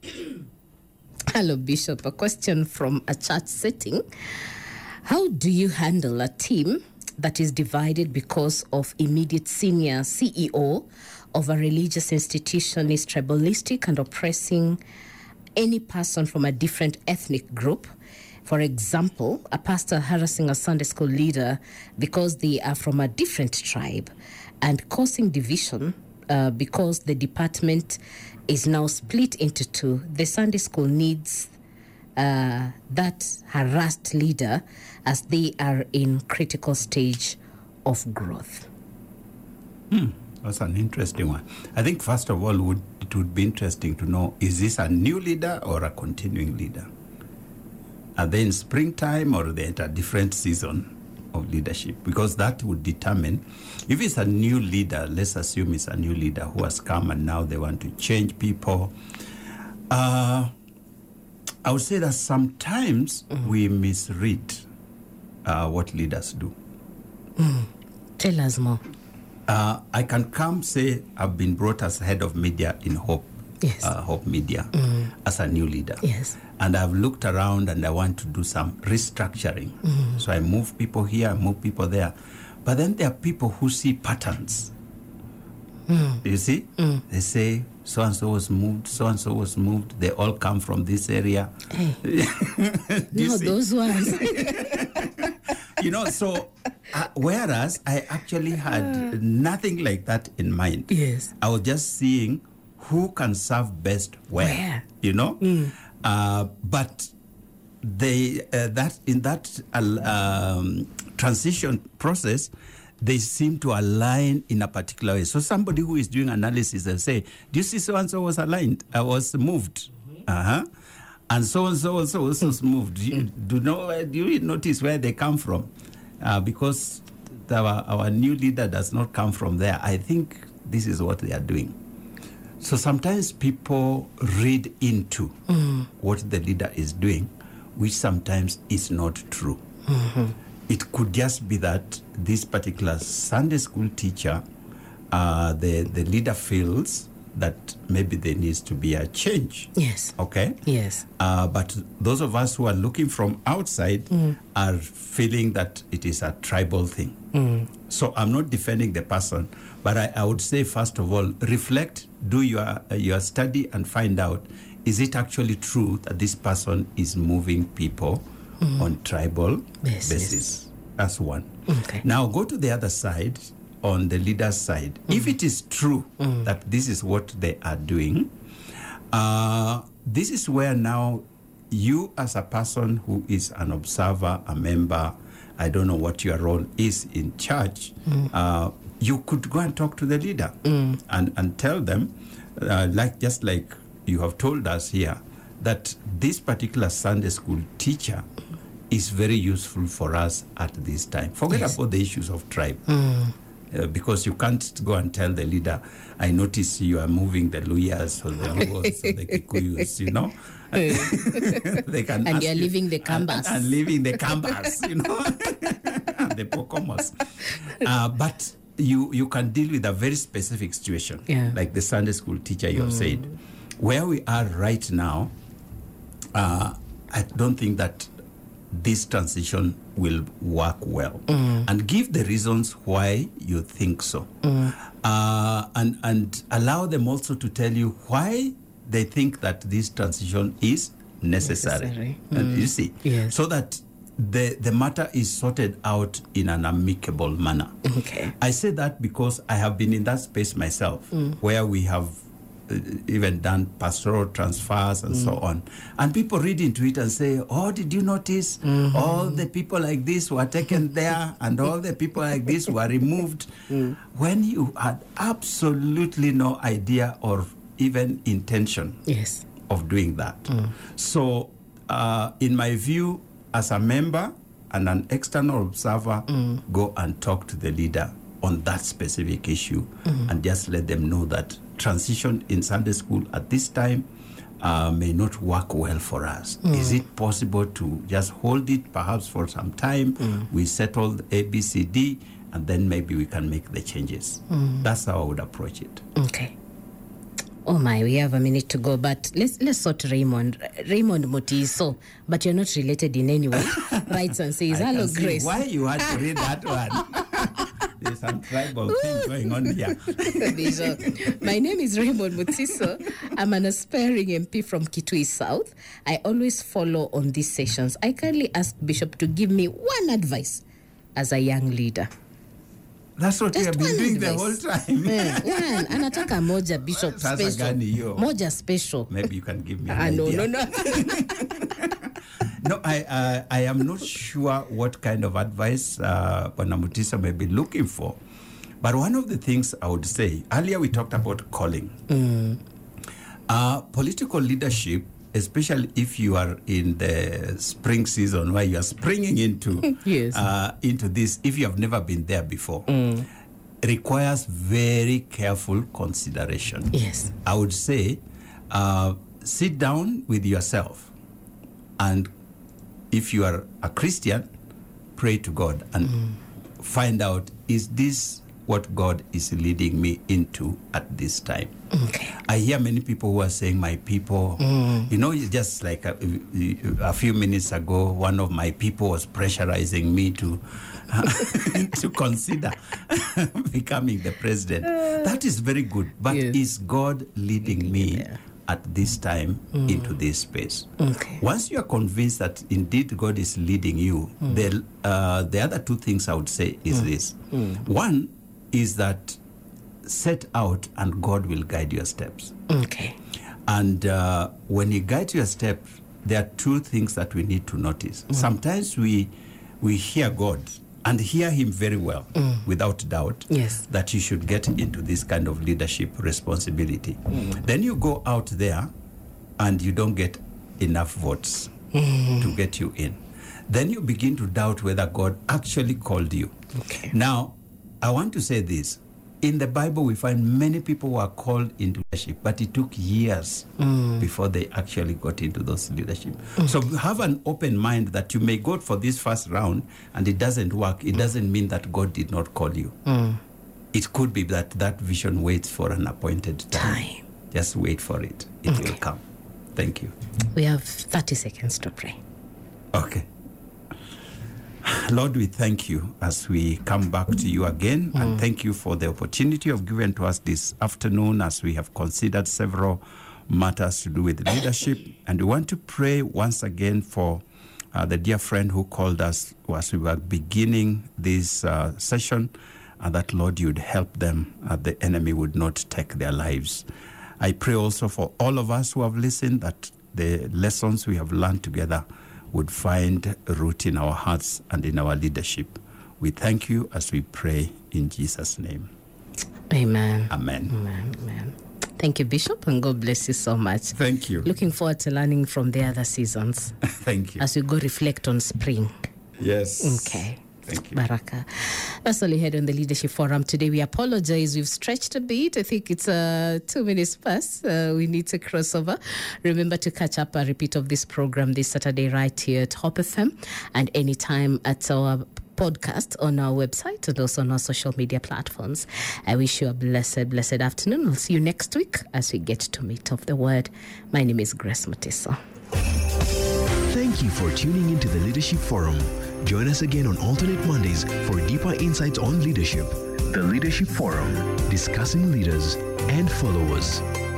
"Hello, Bishop. A question from a church setting. How do you handle a team that is divided because of immediate senior C E O of a religious institution is tribalistic and oppressing any person from a different ethnic group? For example, a pastor harassing a Sunday school leader because they are from a different tribe and causing division uh, because the department is now split into two. The Sunday school needs uh, that harassed leader as they are in critical stage of growth." Hmm. That's an interesting one. I think, first of all, would, it would be interesting to know, is this a new leader or a continuing leader? Are they in springtime or are they at a different season of leadership? Because that would determine, if it's a new leader, let's assume it's a new leader who has come and now they want to change people. Uh, I would say that sometimes mm-hmm. we misread uh, what leaders do. Mm. Tell us more. Uh, I can come say I've been brought as head of media in Hope, yes. uh, Hope Media, mm. as a new leader. Yes. And I've looked around and I want to do some restructuring. Mm. So I move people here, I move people there. But then there are people who see patterns. Mm. You see? Mm. They say, so-and-so was moved, so-and-so was moved. They all come from this area. Hey. No, see? Those ones. You know, so uh, whereas I actually had uh, nothing like that in mind. Yes. I was just seeing who can serve best where, where? you know? Mm. Uh, but they uh, that in that uh, um, transition process, they seem to align in a particular way. So somebody who is doing analysis and say, do you see so-and-so was aligned? I was moved. Mm-hmm. Uh-huh. And so-and-so also, also was moved. Do you, do, know, do you notice where they come from? Uh, because our, our new leader does not come from there. I think this is what they are doing. So sometimes people read into mm. what the leader is doing, which sometimes is not true. Mm-hmm. It could just be that this particular Sunday school teacher, uh, the, the leader feels that maybe there needs to be a change. Yes. Okay? Yes. Uh, but those of us who are looking from outside mm. are feeling that it is a tribal thing. Mm. So I'm not defending the person, but I, I would say, first of all, reflect, do your, uh, your study and find out, is it actually true that this person is moving people mm. on tribal yes, basis? Yes. That's one. Okay. Now go to the other side, on the leader's side. Mm. If it is true mm. that this is what they are doing, uh, this is where now you as a person who is an observer, a member, I don't know what your role is in church, mm. uh, you could go and talk to the leader mm. and, and tell them, uh, like just like you have told us here, that this particular Sunday school teacher is very useful for us at this time. Forget yes. about the issues of tribe. Mm. Uh, because you can't go and tell the leader, I notice you are moving the Luyas or the Luos or the Kikuyus, you know. They can and you're leaving the Kambas. And, and leaving the Kambas, you know, the Pokomos. Uh, but you you can deal with a very specific situation, yeah. like the Sunday school teacher you have mm. said. Where we are right now, uh, I don't think that this transition will work well. Mm. And give the reasons why you think so. Mm. Uh, and, and allow them also to tell you why they think that this transition is necessary. necessary. Mm. And you see, yes. so that the, the matter is sorted out in an amicable manner. Okay. I say that because I have been in that space myself, mm. where we have even done pastoral transfers and mm. so on. And people read into it and say, oh, did you notice mm-hmm. all the people like this were taken there and all the people like this were removed? Mm. When you had absolutely no idea or even intention yes. of doing that. Mm. So uh, in my view, as a member and an external observer, mm. go and talk to the leader on that specific issue mm. and just let them know that transition in Sunday school at this time uh, may not work well for us. Mm. Is it possible to just hold it perhaps for some time? Mm. We settle A, B, C, D, and then maybe we can make the changes. Mm. That's how I would approach it. Okay. Oh my, we have a minute to go, but let's let's sort Raymond. Raymond Mutiso, but you're not related in any way. Writes and says, hello, Grace. Why you had to read that one? There's some tribal thing going on here. Bishop, my name is Raymond Mutiso. I'm an aspiring M P from Kitui South. I always follow on these sessions. I kindly ask Bishop to give me one advice as a young leader. That's what Just we have been doing advice. the whole time. Yeah, one. Anataka moja, Bishop, Sasa special. gani hiyo? Moja special. Maybe you can give me an Ah, no, idea. no, no. No, I, uh, I am not sure what kind of advice uh, Bwana Mutiso may be looking for. But one of the things I would say, earlier we talked about calling. Mm. Uh, political leadership, especially if you are in the spring season where you are springing into, yes. uh, into this, if you have never been there before, mm. requires very careful consideration. Yes. I would say, uh, sit down with yourself, and if you are a Christian, pray to God and mm. find out, is this what God is leading me into at this time? Okay. I hear many people who are saying, my people, mm. you know, just like a, a few minutes ago, one of my people was pressurizing me to to consider becoming the president. Uh, that is very good. But yes. is God leading me there at this time mm. into this space? Okay. Once you are convinced that indeed God is leading you, mm. the, uh, the other two things I would say is mm. this. Mm. One is that set out and God will guide your steps. Okay. And uh, when He guides your steps, there are two things that we need to notice. Mm. Sometimes we we hear God and hear Him very well, mm. without doubt, yes. that you should get into this kind of leadership responsibility. Mm. Then you go out there and you don't get enough votes mm. to get you in. Then you begin to doubt whether God actually called you. Okay. Now, I want to say this. In the Bible, we find many people who are called into leadership, but it took years mm. before they actually got into those leadership. Mm. So have an open mind that you may go for this first round and it doesn't work. It doesn't mean that God did not call you. Mm. It could be that that vision waits for an appointed time. Time. Just wait for it. It Okay. will come. Thank you. We have thirty seconds to pray. Okay. Lord, we thank you as we come back to you again, mm. and thank you for the opportunity you've given to us this afternoon as we have considered several matters to do with leadership. And we want to pray once again for uh, the dear friend who called us as we were beginning this uh, session, and that, Lord, you'd help them, uh, the enemy would not take their lives. I pray also for all of us who have listened that the lessons we have learned together would find root in our hearts and in our leadership. We thank you as we pray in Jesus' name. Amen. Amen. Amen. Amen. Thank you, Bishop, and God bless you so much. Thank you. Looking forward to learning from the other seasons. Thank you. As we go reflect on spring. Yes. Okay. Thank you. Baraka. That's all we had on the Leadership Forum today. We apologize. We've stretched a bit. I think it's uh, two minutes past. Uh, we need to cross over. Remember to catch up a repeat of this program this Saturday right here at Hope F M and anytime at our podcast on our website and also on our social media platforms. I wish you a blessed, blessed afternoon. I'll see you next week as we get to meet of the word. My name is Grace Mutiso. Thank you for tuning into the Leadership Forum. Join us again on alternate Mondays for deeper insights on leadership. The Leadership Forum, discussing leaders and followers.